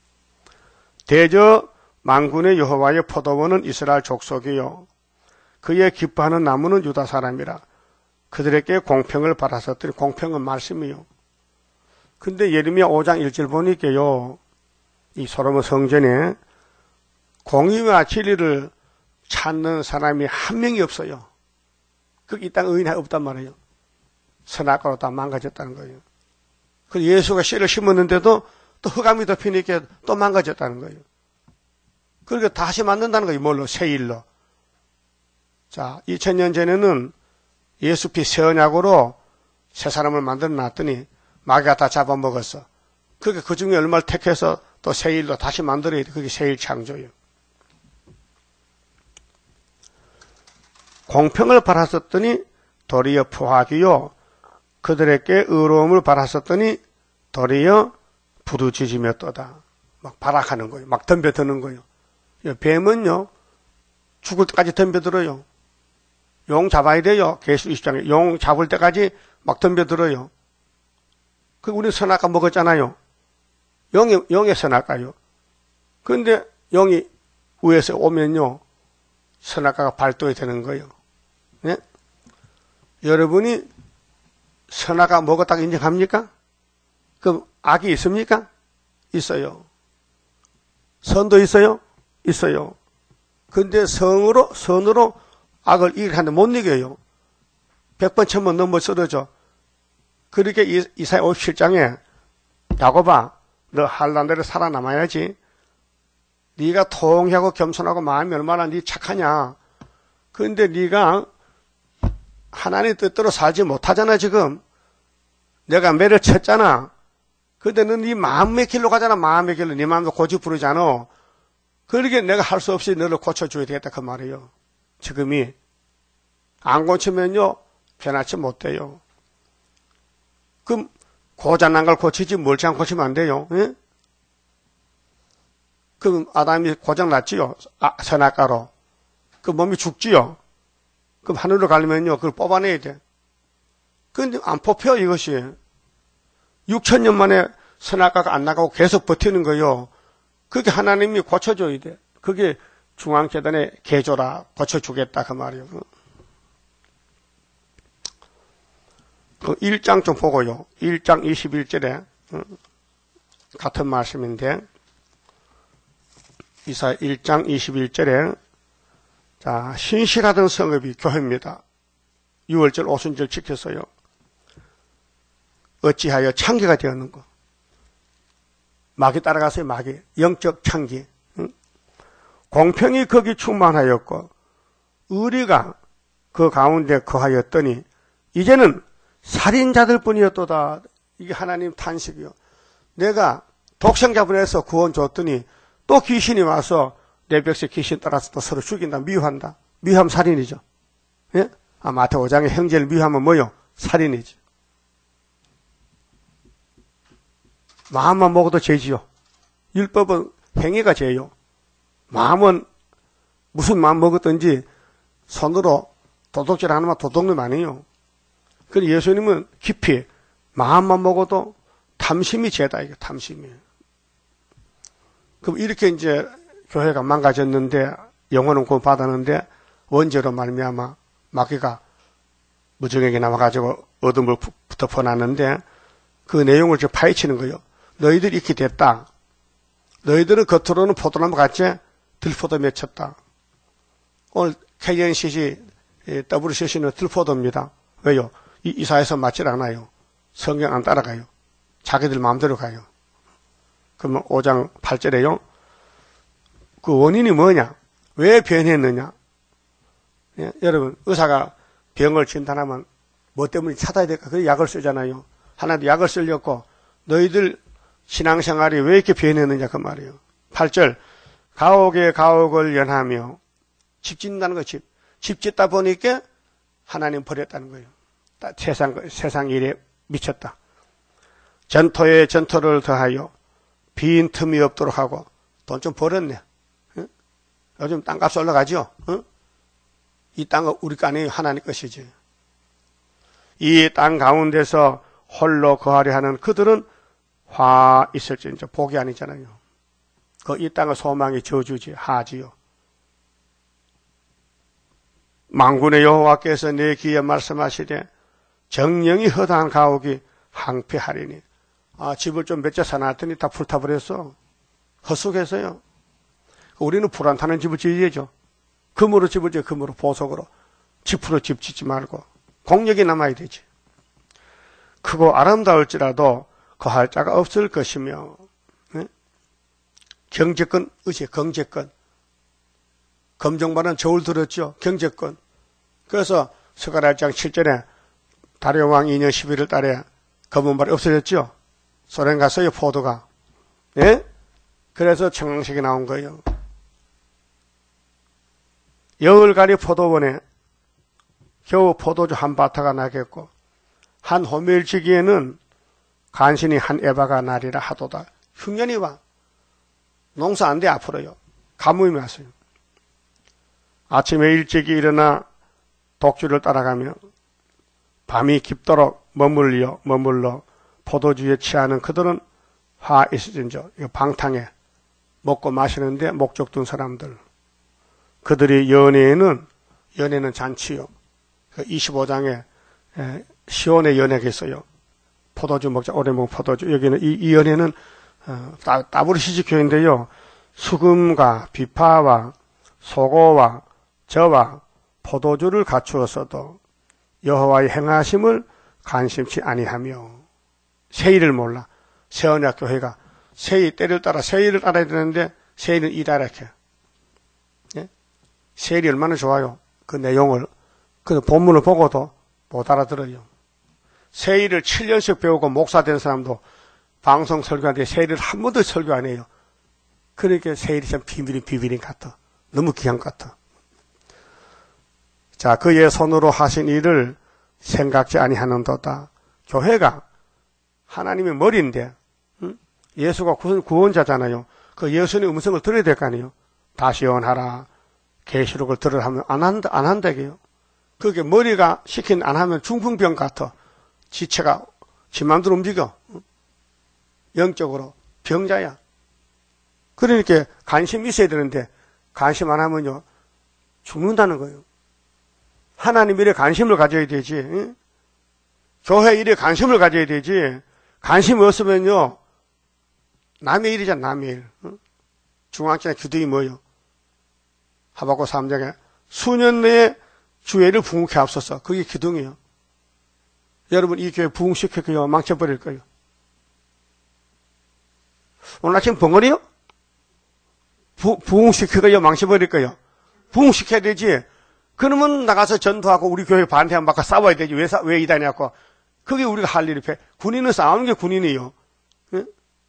대저 만군의 여호와의 포도원은 이스라엘 족속이요 그의 기뻐하는 나무는 유다 사람이라. 그들에게 공평을 받았었더니 공평은 말씀이요. 근데 예레미야 5장 1절 보니까요 이 솔로몬 성전에 공의와 진리를 찾는 사람이 한 명이 없어요. 이 땅 의인이 없단 말이에요. 선악과로 다 망가졌다는 거예요. 그 예수가 씨를 심었는데도 또 흑암이 덮이니까 또 망가졌다는 거예요. 그러니까 다시 만든다는 거예요. 뭘로? 새 일로. 자, 2000년 전에는 예수 피 새 언약으로 새 사람을 만들어 놨더니 마귀가 다 잡아먹었어. 그러니까 그 중에 얼마를 택해서 또 새 일로 다시 만들어야 돼. 그게 새 일 창조예요. 공평을 바랐었더니 도리어 포악이요. 그들에게 의로움을 바랐었더니 도리어 부르짖으며 떠다. 막 발악하는 거예요. 막 덤벼드는 거예요. 뱀은요, 죽을 때까지 덤벼들어요. 용 잡아야 돼요. 계시록 20장에. 용 잡을 때까지 막 덤벼들어요. 그 우리 선악과 먹었잖아요. 용의 선악과요. 그런데 용이 위에서 오면요, 선악과가 발동이 되는 거예요. 네? 여러분이 선악과 먹었다고 인정합니까? 그럼 악이 있습니까? 있어요. 선도 있어요? 있어요. 근데 선으로 악을 이기는데 못 이겨요. 100번 1000번 넘어 쓰러져. 그렇게 이사야 57장에 야곱아 너 한란 대로 살아남아야지. 네가 통하고 겸손하고 마음이 얼마나 네 착하냐. 그런데 네가 하나님 뜻대로 살지 못하잖아 지금. 내가 매를 쳤잖아. 근데 넌 네 마음의 길로 가잖아. 마음의 길로. 네 마음도 고집 부르잖아. 그러게 내가 할 수 없이 너를 고쳐줘야 되겠다 그 말이에요. 지금이 안 고치면요 변하지 못돼요. 그럼 고장난 걸 고치지 멀지 않고 고치면 안 돼요. 예? 그럼 아담이 고장났지요. 선악과로. 그 몸이 죽지요. 그럼 하늘로 가려면요 그걸 뽑아내야 돼. 근데 안 뽑혀 이것이. 6,000년 만에 선악과가 안 나가고 계속 버티는 거요. 그게 하나님이 고쳐줘야 돼. 그게 중앙재단의 개조라 고쳐주겠다 그 말이에요. 그 1장 좀 보고요. 1장 21절에 같은 말씀인데 이사 1장 21절에 자 신실하던 성읍이 교회입니다. 6월절 오순절 지켰어요. 어찌하여 창기가 되었는가. 마귀 따라가세요. 마귀. 영적 창기. 공평이 거기 충만하였고 의리가 그 가운데 거하였더니 이제는 살인자들 뿐이었도다. 이게 하나님 탄식이요. 내가 독생자 보내서 구원 줬더니 또 귀신이 와서 내 백성 귀신 따라서 또 서로 죽인다. 미워한다. 미워하면 살인이죠. 예? 마태오 5장에 형제를 미워하면 뭐요? 살인이죠. 마음만 먹어도 죄지요. 율법은 행위가 죄요. 마음은 무슨 마음 먹었든지 손으로 도둑질 하는 말 도둑놈 아니에요. 그래서 예수님은 깊이 마음만 먹어도 탐심이 죄다. 이게 탐심이에요. 그럼 이렇게 이제 교회가 망가졌는데 영혼은 구원 받았는데 원죄로 말미암아 마귀가 무정에게 나와가지고 어둠을 덮어놨는데 그 내용을 지금 파헤치는 거예요. 너희들이 이렇게 됐다. 너희들은 겉으로는 포도나무 같이 들포도 맺혔다. 오늘 KNCC WCC는 들포도입니다. 왜요? 이사에서 맞질 않아요. 성경 안 따라가요. 자기들 마음대로 가요. 그러면 5장 8절에요. 그 원인이 뭐냐? 왜 변했느냐? 예? 여러분 의사가 병을 진단하면 뭐 때문에 찾아야 될까? 그래서 약을 쓰잖아요. 하나도 약을 쓰려고 너희들 신앙생활이 왜 이렇게 변했느냐 그 말이에요. 8절 가옥에 가옥을 연하며 집 짓는다는 거 집 짓다 보니까 하나님 버렸다는 거예요. 세상 일에 미쳤다. 전토에 전토를 더하여 빈 틈이 없도록 하고 돈 좀 벌었네. 응? 요즘 땅값 올라가죠. 응? 이 땅은 우리 거 아니에요. 하나님 것이지. 이 땅 가운데서 홀로 거하려 하는 그들은 화 있을지인지 복이 아니잖아요. 이 땅의 소망이 저주지 하지요. 만군의 여호와께서 내 귀에 말씀하시되 정령이 허다한 가옥이 항폐하리니. 집을 좀 몇 채 사놨더니 다 불타버렸어. 헛속에서요. 우리는 불 안 타는 집을 지어야죠. 금으로 집을 지어 금으로 보석으로. 지프로 집 짓지 말고 공력이 남아야 되지. 크고 아름다울지라도 거할 자가 없을 것이며 경제권, 의지 경제권. 검정반은 저울 들었죠. 경제권. 그래서 스가랴 1장 7절에 다리오왕 2년 11월 달에 검은발이 없어졌죠. 소련 갔어요. 포도가. 예? 그래서 청황색이 나온 거예요. 여흘가리 포도원에 겨우 포도주 한 바타가 나겠고 한 호밀지기에는 간신히 한 에바가 나리라 하도다. 흉년이 와. 농사 안 돼 앞으로요. 가뭄이 왔어요. 아침에 일찍이 일어나 독주를 따라가며 밤이 깊도록 머물러 포도주에 취하는 그들은 화 있으진저 방탕에 먹고 마시는데 목적 둔 사람들. 그들이 연애는 잔치요. 25장에 시온의 연회가 있어요. 포도주 먹자 오래 먹은 포도주. 여기는 이 연회는 WCC 교회인데요. 수금과 비파와 소고와 저와 포도주를 갖추었어도 여호와의 행하심을 관심치 아니하며 세일을 몰라. 세언약 교회가 세일 때를 따라 세일을 알아야 되는데 세일은 이다랗게. 예? 세일이 얼마나 좋아요. 그 내용을 그 본문을 보고도 못 알아들어요. 세일을 7년씩 배우고 목사 된 사람도 방송 설교하는데 세일을 한 번도 설교 안 해요. 그러니까 세일이 참 비밀인 같아. 너무 귀한 것 같아. 자, 그의 손으로 하신 일을 생각지 아니하는도다. 교회가 하나님의 머리인데, 예수가 구원자잖아요. 그 예수님의 음성을 들어야 될 거 아니에요. 다시 원하라. 계시록을 들으라 하면 안 한다게요. 그게 머리가 시킨 안 하면 중풍병 같아. 지체가 지 맘대로 움직여. 영적으로 병자야. 그러니까 관심이 있어야 되는데 관심 안 하면요 죽는다는 거예요. 하나님 일에 관심을 가져야 되지. 응? 교회 일에 관심을 가져야 되지. 관심이 없으면요 남의 일이잖아. 남의 일. 응? 중앙지나 기도이 뭐요? 하박국 3장에 수년 내에 주의를 부흥케 앞서서 그게 기둥이에요. 여러분 이 교회 부흥시켜요? 망쳐버릴 거예요. 오늘 아침 벙어리요? 부흥시켜요? 망쳐버릴 거예요. 부흥시켜야 되지. 그러면 나가서 전도하고 우리 교회 반대하면 막 싸워야 되지. 왜 이다냐고. 그게 우리가 할 일이 군인은 싸우는 게 군인이에요. 응?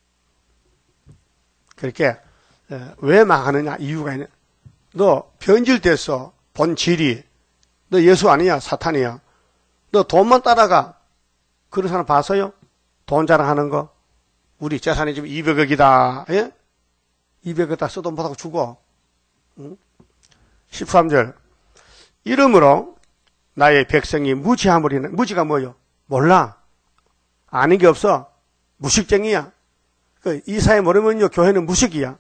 그렇게 왜 망하느냐 이유가 있네. 너 변질됐어. 본질이. 너 예수 아니야? 사탄이야. 너 돈만 따라가. 그런 사람 봤어요? 돈 자랑하는 거. 우리 재산이 지금 200억이다. 예? 200억 다 써도 못하고 죽어. 응? 13절. 이러므로 나의 백성이 무지함을 인해. 무지가 뭐요? 몰라. 아는 게 없어. 무식쟁이야. 이사에 모르면요 교회는 무식이야.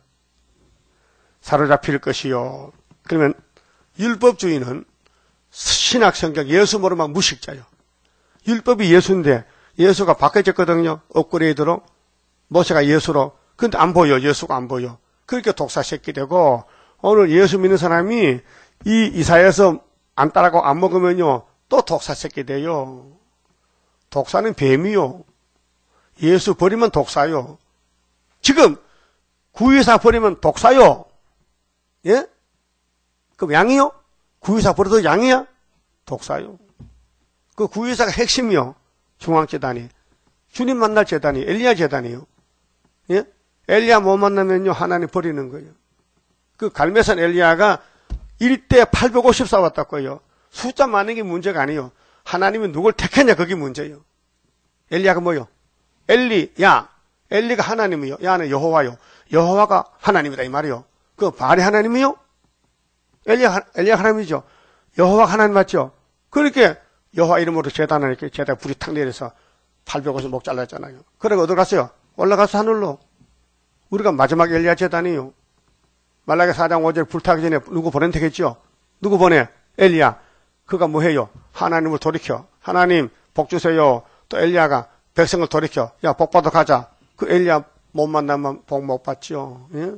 사로잡힐 것이요. 그러면 율법주의는 신학 성경 예수 모르면 무식자요. 율법이 예수인데 예수가 바뀌어졌거든요. 업그레이드로. 모세가 예수로. 근데 안 보여. 예수가 안 보여. 그렇게 독사 새끼 되고 오늘 예수 믿는 사람이 이 이사야에서 안 따라가고 안 먹으면요 또 독사 새끼 돼요. 독사는 뱀이요. 예수 버리면 독사요. 지금 구유사 버리면 독사요. 예? 그럼 양이요? 구유사 버려도 양이야? 독사요. 그 구유사가 핵심이요. 중앙재단이. 주님 만날 재단이 엘리야 재단이요. 예? 엘리야 못 만나면요 하나님 버리는 거예요. 그 갈매산 엘리야가 1대 850 왔다고요. 숫자 많은 게 문제가 아니에요. 하나님이 누굴 택했냐 그게 문제예요. 엘리야가 뭐요? 엘리야. 엘리가 하나님이요. 야는 여호와요. 여호와가 하나님이다 이 말이요. 그 바알이 하나님이요? 엘리야 하나님이죠. 여호와가 하나님 맞죠? 그렇게 여호와 이름으로 제단을 이렇게 제단 불이 탁 내려서 850 목 잘랐잖아요. 그러고 어디 갔어요? 올라가서 하늘로. 우리가 마지막 엘리야 제단이요. 말라기 4장 5절 불타기 전에 누구 보낸다겠죠? 누구 보내? 엘리야. 그가 뭐 해요? 하나님을 돌이켜. 하나님 복 주세요. 또 엘리야가 백성을 돌이켜. 야 복 받아 가자. 그 엘리야 못 만나면 복 못 받죠. 예?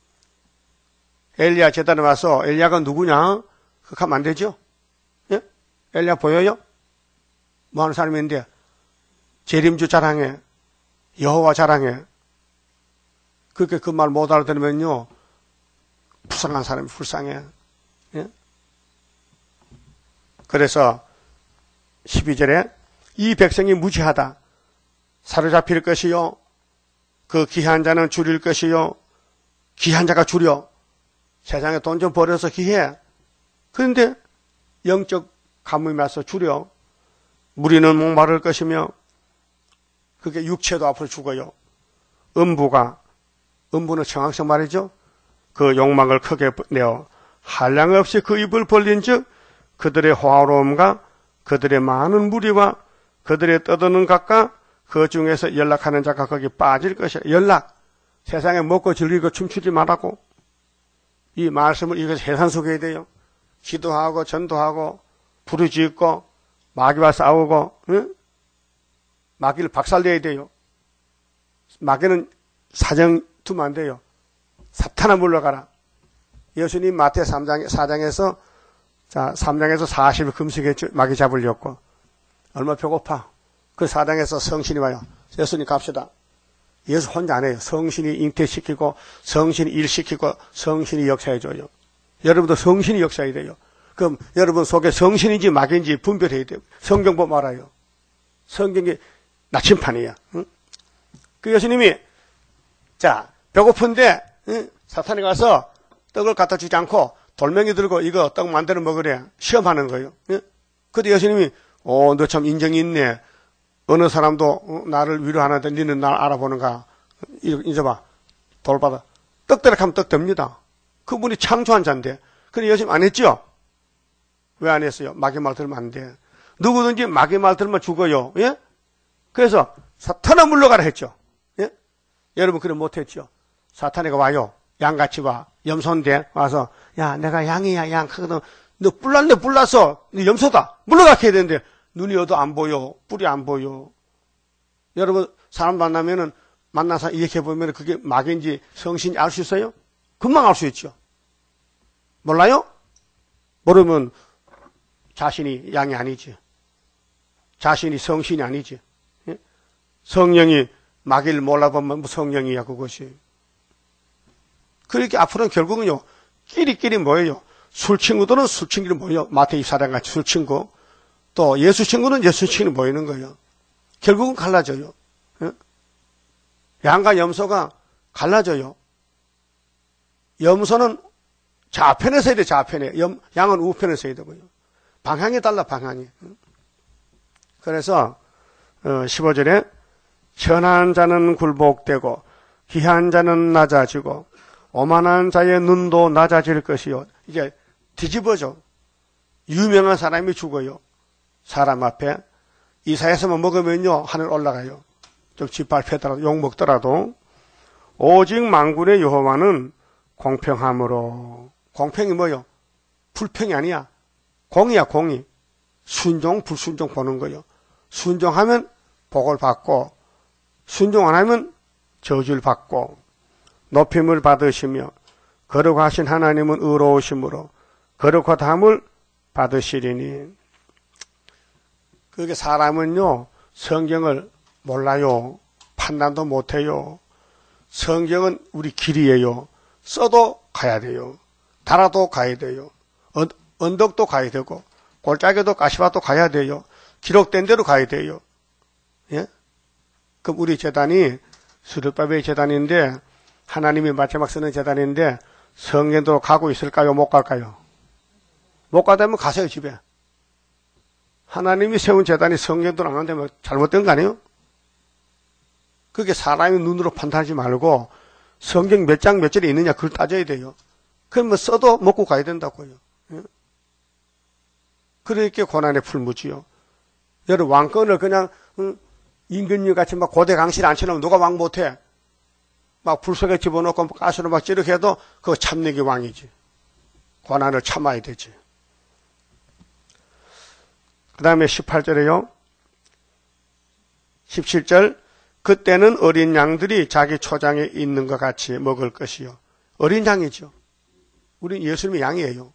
엘리야 제단에 와서 엘리야가 누구냐? 그렇게 하면 안 되죠? 예? 엘리야 보여요? 뭐 하는 사람인데 재림주 자랑해. 여호와 자랑해. 그렇게 그 말 못 알아들으면요 불쌍한 사람이 불쌍해. 예? 그래서 12절에 이 백성이 무지하다. 사로잡힐 것이요. 그 귀한 자는 줄일 것이요. 귀한 자가 줄여. 세상에 돈 좀 벌어서 귀해. 그런데 영적 가뭄이 와서 줄여. 무리는 목마를 것이며 그게 육체도 앞으로 죽어요. 음부는 정확성 말이죠. 그 욕망을 크게 내어 한량없이 그 입을 벌린 즉 그들의 호화로움과 그들의 많은 무리와 그들의 떠드는 각과 그 중에서 연락하는 자가 거기 빠질 것이야. 연락. 세상에 먹고 즐기고 춤추지 말라고. 이 말씀을 이것을 해산속해야 돼요. 기도하고 전도하고 부르짖고 마귀와 싸우고 응? 마귀를 박살내야 돼요. 마귀는 사정 두면 안 돼요. 사탄아 물러가라. 예수님 마태 4장에서 40일 금식했죠. 마귀 잡으려고. 얼마 배고파. 그 4장에서 성신이 와요. 예수님 갑시다. 예수 혼자 안 해요. 성신이 잉태시키고 성신이 일시키고 성신이 역사해줘요. 여러분도 성신이 역사해야 돼요. 그럼 여러분 속에 성신인지 마귀인지 분별해야 돼요. 성경 보면 알아요. 성경이 나침판이야. 응? 그 예수님이 자 배고픈데 응? 사탄이 가서 떡을 갖다 주지 않고 돌멩이 들고 이거 떡 만들어 먹으래. 시험하는 거예요. 예? 그때 예수님이 너 참 인정이 있네. 어느 사람도 나를 위로하는데 너는 날 알아보는가. 이제 봐. 돌받아. 떡대락 하면 떡 됩니다. 그분이 창조한 자인데. 근데 예수님 안 했죠? 왜 안 했어요? 마귀 말 들으면 안 돼. 누구든지 마귀 말 들으면 죽어요. 예? 그래서 사탄아 물러가라 했죠. 예? 여러분 그래 못했죠. 사탄이가 와요. 양같이 와. 염소인데 와서 야 내가 양이야 양 하거든. 너 뿔났네 뿔났어. 너 염소다. 물러가게 해야 되는데 눈이 어도 안 보여. 뿔이 안 보여. 여러분 사람 만나면은 만나서 이렇게 보면 그게 마귀인지 성신인지 알 수 있어요? 금방 알 수 있죠. 몰라요? 모르면 자신이 양이 아니지. 자신이 성신이 아니지. 예? 성령이 마귀를 몰라보면 성령이야 그것이. 그렇게 앞으로는 결국은요. 끼리끼리 모여요. 술 친구들은 술 친구들이 모여. 마태 24장 같이 술 친구. 또 예수 친구는 예수 친구들이 모이는 거예요. 결국은 갈라져요. 예? 양과 염소가 갈라져요. 염소는 좌편에 서야 돼, 좌편에. 양은 우편에 서야 되고요. 방향이 달라, 방향이. 그래서 15절에 천한 자는 굴복되고 귀한 자는 낮아지고 오만한 자의 눈도 낮아질 것이요. 이제 뒤집어져. 유명한 사람이 죽어요. 사람 앞에. 이사야서만 먹으면요 하늘 올라가요. 좀 짓밟히더라도 욕 먹더라도 오직 만군의 여호와는 공평함으로. 공평이 뭐요? 불평이 아니야. 공이야 공이. 순종 불순종 보는 거요. 순종하면 복을 받고 순종 안 하면 저주를 받고 높임을 받으시며 거룩하신 하나님은 의로우심으로 거룩하다함을 받으시리니. 그게 사람은요 성경을 몰라요. 판단도 못해요. 성경은 우리 길이에요. 써도 가야 돼요. 달아도 가야 돼요. 언덕도 가야 되고 골짜기도 가시밭도 가야 돼요. 기록된 대로 가야 돼요. 예? 그럼 우리 제단이 수르바벨 제단인데 하나님이 마지막 쓰는 제단인데 성경도 가고 있을까요? 못 갈까요? 못 가다면 가세요 집에. 하나님이 세운 제단이 성경도 안 한다면 잘못된 거 아니에요? 그게 사람의 눈으로 판단하지 말고 성경 몇 장 몇 절에 있느냐 그걸 따져야 돼요. 그러면 써도 먹고 가야 된다고요. 예? 그렇게 고난의 풀무지요. 여러분 왕권을 그냥 임금님 같이 막 고대 강실 앉혀놓으면 누가 왕 못해? 막 불 속에 집어넣고 가스로 막 찌르게 해도 그거 참는 게 왕이지. 고난을 참아야 되지. 그 다음에 18절에요. 17절 그때는 어린 양들이 자기 초장에 있는 것 같이 먹을 것이요. 어린 양이죠. 우린 예수님의 양이에요.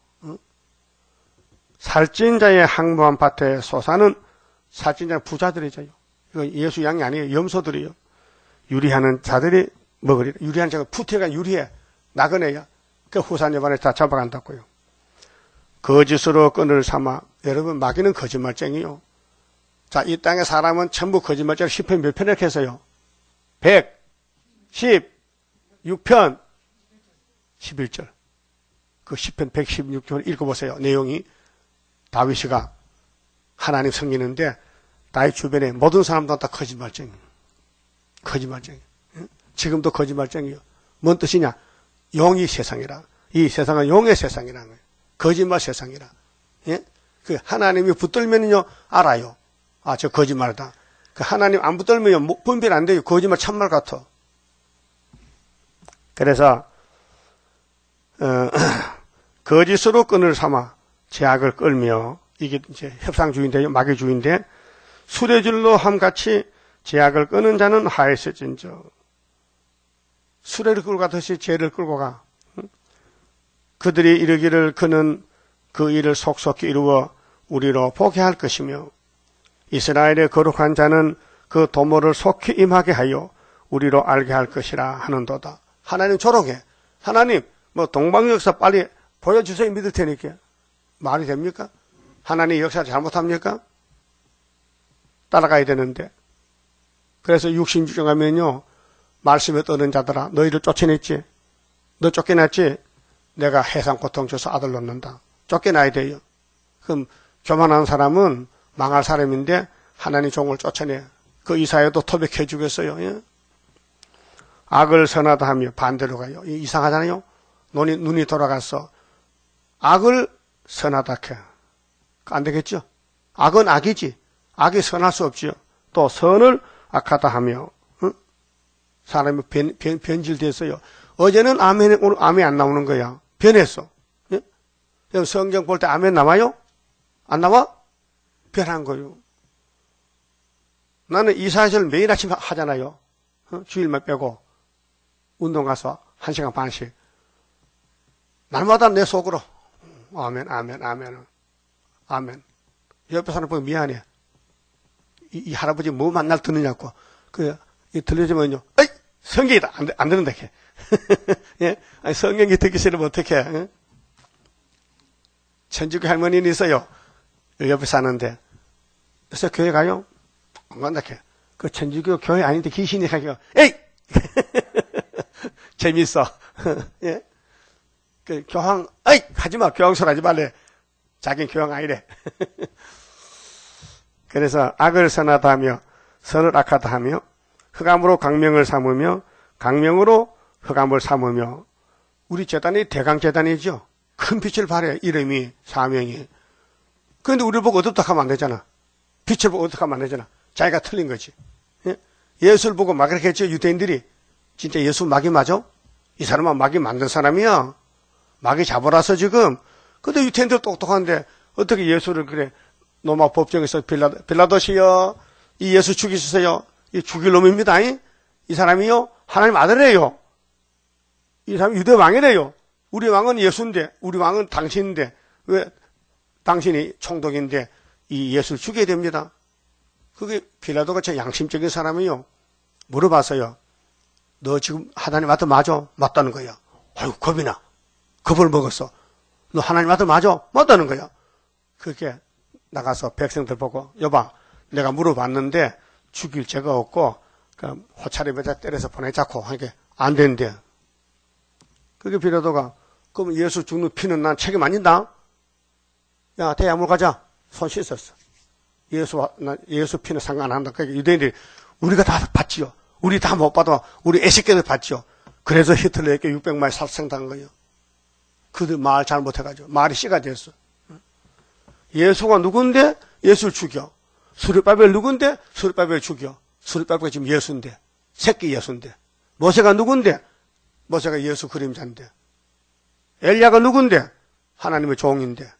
살찐 자의 항무한 밭에 솟아는 살찐 자는 부자들이죠. 이거 예수 양이 아니에요. 염소들이요. 유리하는 자들이 먹으리라. 유리한 자가 푸티가 유리해. 나그네야. 그 후산여반에 다 잡아간다고요. 거짓으로 끈을 삼아. 여러분 마귀는 거짓말쟁이요. 자, 이 땅의 사람은 전부 거짓말쟁이 10편 몇 편을 했어요? 116편 11절. 그 10편 116절 읽어보세요. 내용이 다윗이가 하나님 섬기는데 다윗 주변에 모든 사람도 다 거짓말쟁이. 거짓말쟁이. 지금도 거짓말쟁이요. 뭔 뜻이냐? 용이 세상이라. 이 세상은 용의 세상이라는 거예요. 거짓말 세상이라. 예? 그 하나님이 붙들면요 알아요. 아, 저 거짓말이다. 그 하나님 안 붙들면요 분별 안 돼요. 거짓말 참말 같아. 그래서 거짓으로 끈을 삼아 제약을 끌며 이게 이제 협상주의인데요. 마귀주의인데 수레줄로 함같이 제약을 끄는 자는 하였을진저. 수레를 끌고 가듯이 죄를 끌고 가. 그들이 이르기를 그는 그 일을 속속히 이루어 우리로 보게 할 것이며 이스라엘의 거룩한 자는 그 도모를 속히 임하게 하여 우리로 알게 할 것이라 하는도다. 하나님 조롱해. 하나님 뭐 동방역사 빨리 보여주세요. 믿을 테니까. 말이 됩니까? 하나님 역사 잘못합니까? 따라가야 되는데. 그래서 육신주의하면요 말씀에 떠는 자들아 너희를 쫓아냈지. 너 쫓겨났지? 내가 해상 고통 줘서 아들 놓는다. 쫓겨나야 돼요. 그럼 교만한 사람은 망할 사람인데 하나님 종을 쫓아내. 그 이사야도 토백해 주겠어요. 예? 악을 선하다 하며 반대로 가요. 이상하잖아요. 눈이 돌아갔어. 악을 선하다 해. 안 되겠죠? 악은 악이지. 악이 선할 수 없지요. 또 선을 악하다 하며 사람이 변질됐어요. 어제는 아멘, 오늘 아멘 안 나오는 거야. 변했어. 예? 성경 볼 때 아멘 나와요? 안 나와? 변한 거요. 나는 이사절 매일 아침 하잖아요. 주일만 빼고 운동 가서 1시간 반씩. 날마다 내 속으로 아멘, 아멘, 아멘, 아멘. 옆에 사람 보면 미안해. 이 할아버지 뭐 만날 듣느냐고. 들려주면요. 에이! 성경이다. 안 듣는다, 걔. 예? 아니, 성경이 듣기 싫으면 어떡해. 예? 천주교 할머니는 있어요. 옆에 사는데. 그래서 교회 가요? 안 간다, 걔. 그 천주교 교회 아닌데 귀신이 가요. 에이! 재밌어. 예? 그 교황, 에이! 하지 마. 교황 소리 하지 말래. 자기는 교황 아니래. 그래서 악을 선하다 하며 선을 악하다 하며 흑암으로 강명을 삼으며 강명으로 흑암을 삼으며 우리 재단이 대강재단이죠. 큰 빛을 발해 이름이 사명이. 그런데 우리를 보고 어둡다 하면 안 되잖아. 빛을 보고 어둡다 하면 안 되잖아. 자기가 틀린 거지. 예? 예수를 보고 막 이렇게 했죠. 유대인들이. 진짜 예수 마귀 맞아? 이 사람은 마귀 만든 사람이야. 마귀 잡으라서 지금. 근데 유대인들 똑똑한데 어떻게 예수를 그래. 로마 법정에서 빌라도시여 이 예수 죽이셨어요. 이 죽일 놈입니다. 이 사람이요 하나님 아들이에요. 이 사람이 유대 왕이래요. 우리 왕은 예수인데 우리 왕은 당신인데 왜 당신이 총독인데 이 예수를 죽여야 됩니다. 그게 빌라도가 제 양심적인 사람이요. 물어봤어요. 너 지금 하나님 아들 맞아? 맞다는 거야. 아유 겁이 나. 겁을 먹었어. 너 하나님 아들 맞아? 맞다는 거야. 그게 나가서 백성들 보고 여봐 내가 물어봤는데 죽일 죄가 없고 호차림에다 때려서 보내자고 하니까 안 된대. 그게 빌라도가 그럼 예수 죽는 피는 난 책임 안 진다. 야 대야물 가자. 손 씻었어. 예수 피는 상관 안 한다. 그러니까 유대인들이 우리가 다 받지요. 우리 다 못 받아. 우리 애식계들 받지요. 그래서 히틀러에게 600마리 살생당한 거예요. 그들 말 잘못해가지고 말이 씨가 됐어. 예수가 누군데 예수를 죽여. 수르바벨 누군데 수르바벨 죽여. 수르바벨이 지금 예수인데 새끼 예수인데. 모세가 누군데 모세가 예수 그림자인데. 엘리야가 누군데 하나님의 종인데.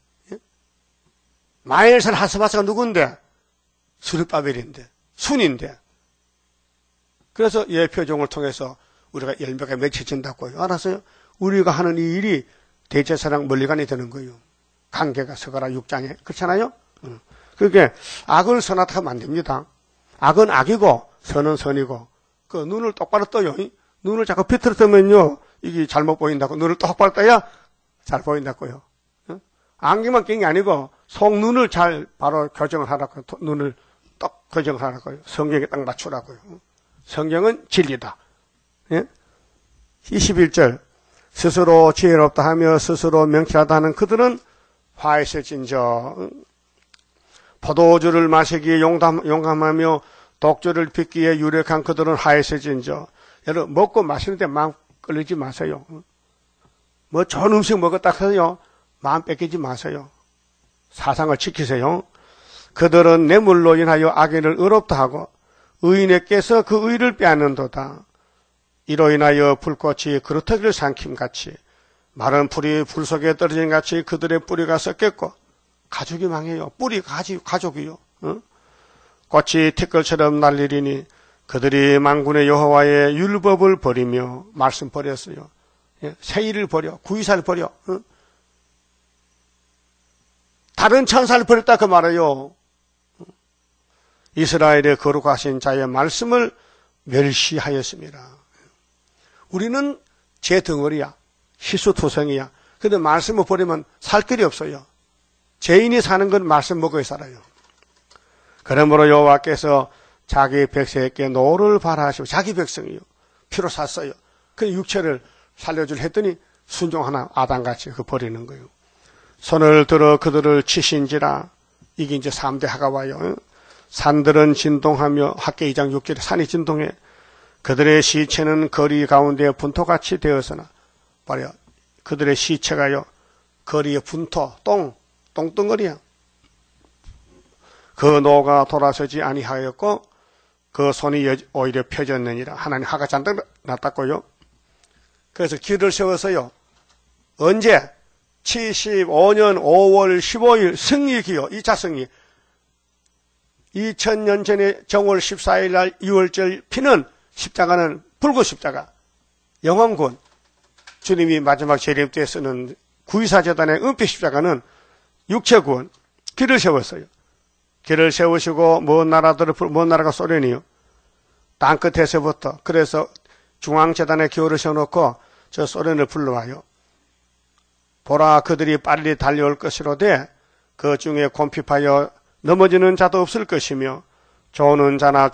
마엘산 하스바스가 누군데 수르바벨인데 순인데. 그래서 예표종을 통해서 우리가 열매가 맺혀진다고요. 알았어요? 우리가 하는 이 일이 대제사랑 멀리간이 되는 거예요. 관계가 서가라 6장에 그렇잖아요. 그게 악을 선하다 하면 안 됩니다. 악은 악이고 선은 선이고 그 눈을 똑바로 떠요. 눈을 자꾸 비틀어 뜨면요 이게 잘못 보인다고. 눈을 똑바로 떠야 잘 보인다고요. 안경만 낀 게 아니고 속눈을 잘 바로 교정을 하라고요. 눈을 딱 교정을 하라고요. 성경에 딱 맞추라고요. 성경은 진리다. 예? 21절 스스로 지혜롭다 하며 스스로 명쾌하다 하는 그들은 화했을진저 포도주를 마시기에 용감하며 독주를 빚기에 유력한 그들은 화했을진저. 여러분 먹고 마시는데 마음 끌리지 마세요. 뭐 좋은 음식 먹었다 해서요 마음 뺏기지 마세요. 사상을 지키세요. 그들은 뇌물로 인하여 악인을 의롭다 하고 의인에게서 그 의를 빼앗는도다. 이로 인하여 불꽃이 그루터기를 삼킴같이 마른 풀이 불 속에 떨어진 같이 그들의 뿌리가 썩겠고 가족이 망해요. 뿌리 가족이요. 꽃이 티끌처럼 날리리니 그들이 만군의 여호와의 율법을 버리며 말씀 버렸어요. 세일을 버려 구이사를 버려 다른 천사를 버렸다 그 말이에요. 이스라엘의 거룩하신 자의 말씀을 멸시하였습니다. 우리는 제 덩어리야. 희수투성이야. 근데 말씀을 버리면 살 길이 없어요. 죄인이 사는 건 말씀 먹어야 살아요. 그러므로 여호와께서 자기 백성에게 노를 발하시고 자기 백성이요. 피로 샀어요. 그 육체를 살려줄 했더니 순종하나 아담같이 그 버리는 거예요. 손을 들어 그들을 치신지라. 이게 이제 3대 하가 와요. 산들은 진동하며 학계 2장 6절에 산이 진동해 그들의 시체는 거리 가운데 분토같이 되었으나 말이야 그들의 시체가요 거리의 분토 똥덩어리야. 그 노가 돌아서지 아니하였고 그 손이 오히려 펴졌느니라. 하나님 화가 잔뜩 났다고요. 그래서 길을 세워서요. 언제? 75년 5월 15일 승리기요. 2차 승리. 2000년 전에 정월 14일 날 6월절 피는 십자가는 불구 십자가. 영왕군. 주님이 마지막 재림 때 쓰는 구의사재단의 은피 십자가는 육체구원. 길을 세웠어요. 길을 세우시고 먼 나라가 소련이요. 땅끝에서부터. 그래서 중앙재단에 기호를 세워놓고 저 소련을 불러와요. 보라 그들이 빨리 달려올 것이로되 그 중에 곰핍하여 넘어지는 자도 없을 것이며 조는 자나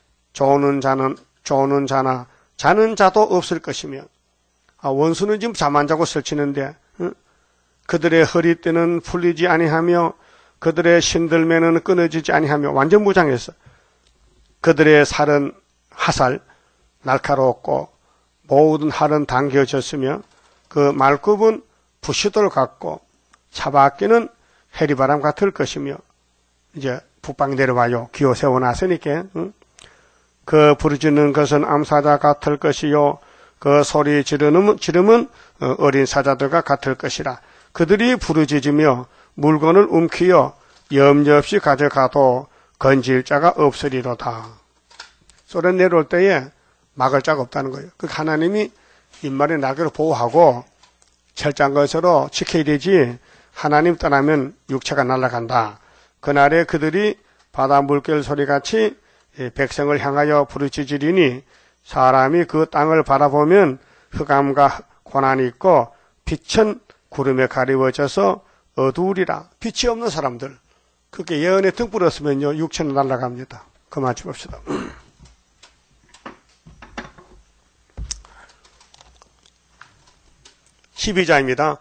자는 자도 없을 것이며. 원수는 지금 잠 안 자고 설치는데 그들의 허리띠는 풀리지 아니하며 그들의 신들매는 끊어지지 아니하며 완전 무장했어. 그들의 살은 하살 날카롭고 모든 활은 당겨졌으며 그 말굽은 부시돌 같고 차바퀴는 해리바람 같을 것이며. 이제 북방 내려와요. 기호 세워놨으니까. 그 부르짖는 것은 암사자 같을 것이요 그 소리 지름은 어린 사자들과 같을 것이라. 그들이 부르짖으며 물건을 움키어 염려없이 가져가도 건질 자가 없으리로다. 소련 내려올 때에 막을 자가 없다는 거예요. 그 하나님이 인말의 날개로 보호하고 철저한 것으로 지켜야 되지 하나님 떠나면 육체가 날아간다. 그날에 그들이 바다 물결 소리같이 백성을 향하여 부르짖으리니 사람이 그 땅을 바라보면 흑암과 고난이 있고 빛은 구름에 가리워져서 어두우리라. 빛이 없는 사람들. 그렇게 예언에 등불었으면요 육체는 날아갑니다. 그만 줍읍시다. 12자입니다.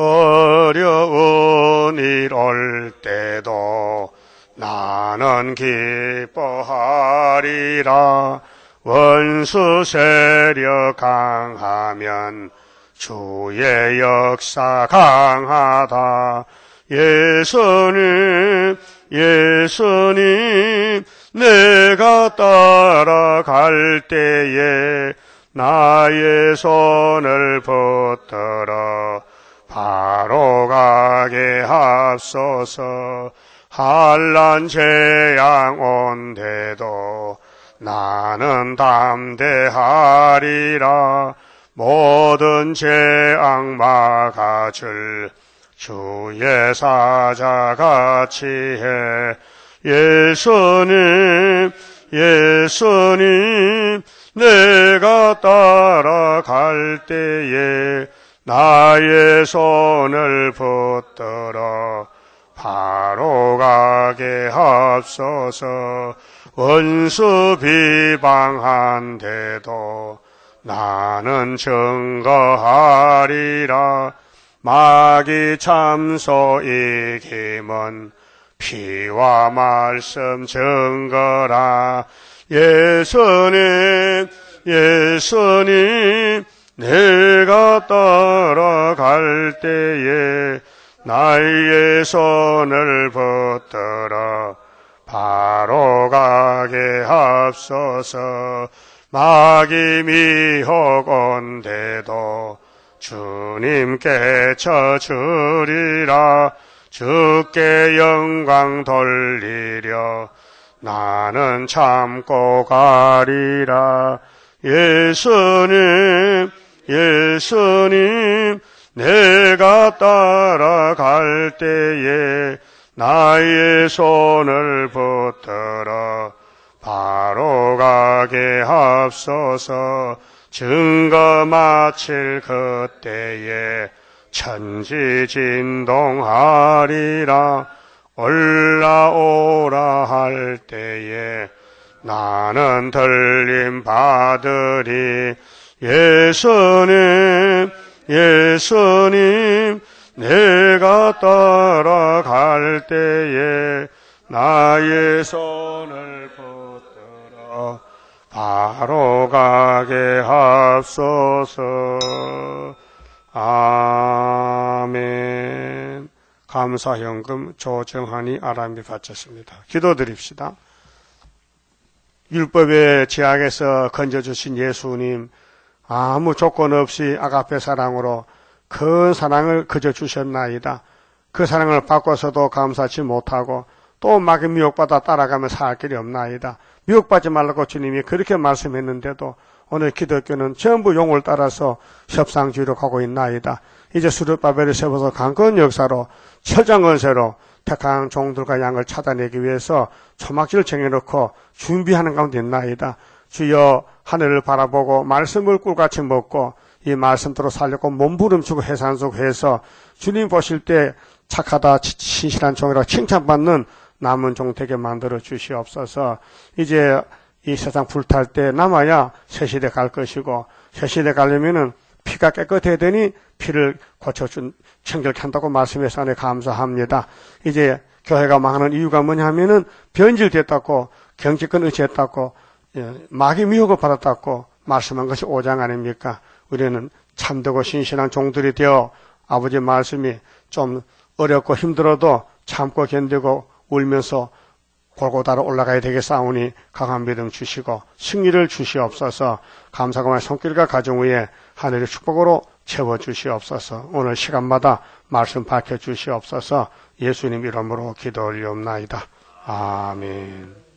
어려운 일 올 때도 나는 기뻐하리라. 원수 세력 강하면 주의 역사 강하다. 예수님 내가 따라갈 때에 나의 손을 붙들어 바로 가게 하소서. 환난 재앙 온데도 나는 담대하리라. 모든 재앙 막아줄 주의 사자같이 해. 예수님 내가 따라갈 때에 나의 손을 붙들어 바로 가게 하소서. 원수 비방한데도 나는 증거하리라. 마귀 참소 이김은 피와 말씀 증거라. 예수님 내가 따라갈 때에 나의 손을 붙들어 바로 가게 하소서. 마귀 미혹 온데도 주님께 쳐주리라. 주께 영광 돌리려 나는 참고 가리라. 예수님 내가 따라갈 때에 나의 손을 붙들어 바로 가게 하소서. 증거 마칠 그때에 천지 진동하리라. 올라오라 할 때에 나는 들림 받으리. 예수님, 예수님, 내가 따라갈 때에 나의 손을 붙들어 바로 가게 하소서. 아멘. 감사현금 조정하니 아람이 바쳤습니다. 기도드립시다. 율법의 제약에서 건져주신 예수님, 아무 조건 없이 아가페 사랑으로 큰 사랑을 그저 주셨나이다. 그 사랑을 받고서도 감사치 못하고 또 마귀 미혹받아 따라가며 살 길이 없나이다. 미혹받지 말라고 주님이 그렇게 말씀했는데도 오늘 기독교는 전부 용을 따라서 협상주의로 가고 있나이다. 이제 수르바벨을 세워서 강건 역사로 철장건세로 택한 종들과 양을 찾아내기 위해서 초막지를 정해놓고 준비하는 가운데 있나이다. 주여, 하늘을 바라보고 말씀을 꿀같이 먹고 이 말씀대로 살려고 몸부림치고 해산속해서 주님 보실 때 착하다 신실한 종이라고 칭찬받는 남은 종 되게 만들어 주시옵소서. 이제 이 세상 불탈 때 남아야 새 시대 갈 것이고, 새 시대 가려면은 피가 깨끗해야 되니 피를 고쳐준 청결케 한다고 말씀해서 하네 감사합니다. 이제 교회가 망하는 이유가 뭐냐면은 변질됐다고, 경제권 의지했다고, 마귀 미혹을 받았다고 말씀한 것이 오장 아닙니까? 우리는 참되고 신실한 종들이 되어 아버지 말씀이 좀 어렵고 힘들어도 참고 견디고 울면서 골고다로 올라가야 되겠사오니 강한 믿음 주시고 승리를 주시옵소서. 감사감의 손길과 가정 위에 하늘의 축복으로 채워주시옵소서. 오늘 시간마다 말씀 밝혀주시옵소서. 예수님 이름으로 기도 올리옵나이다. 아멘.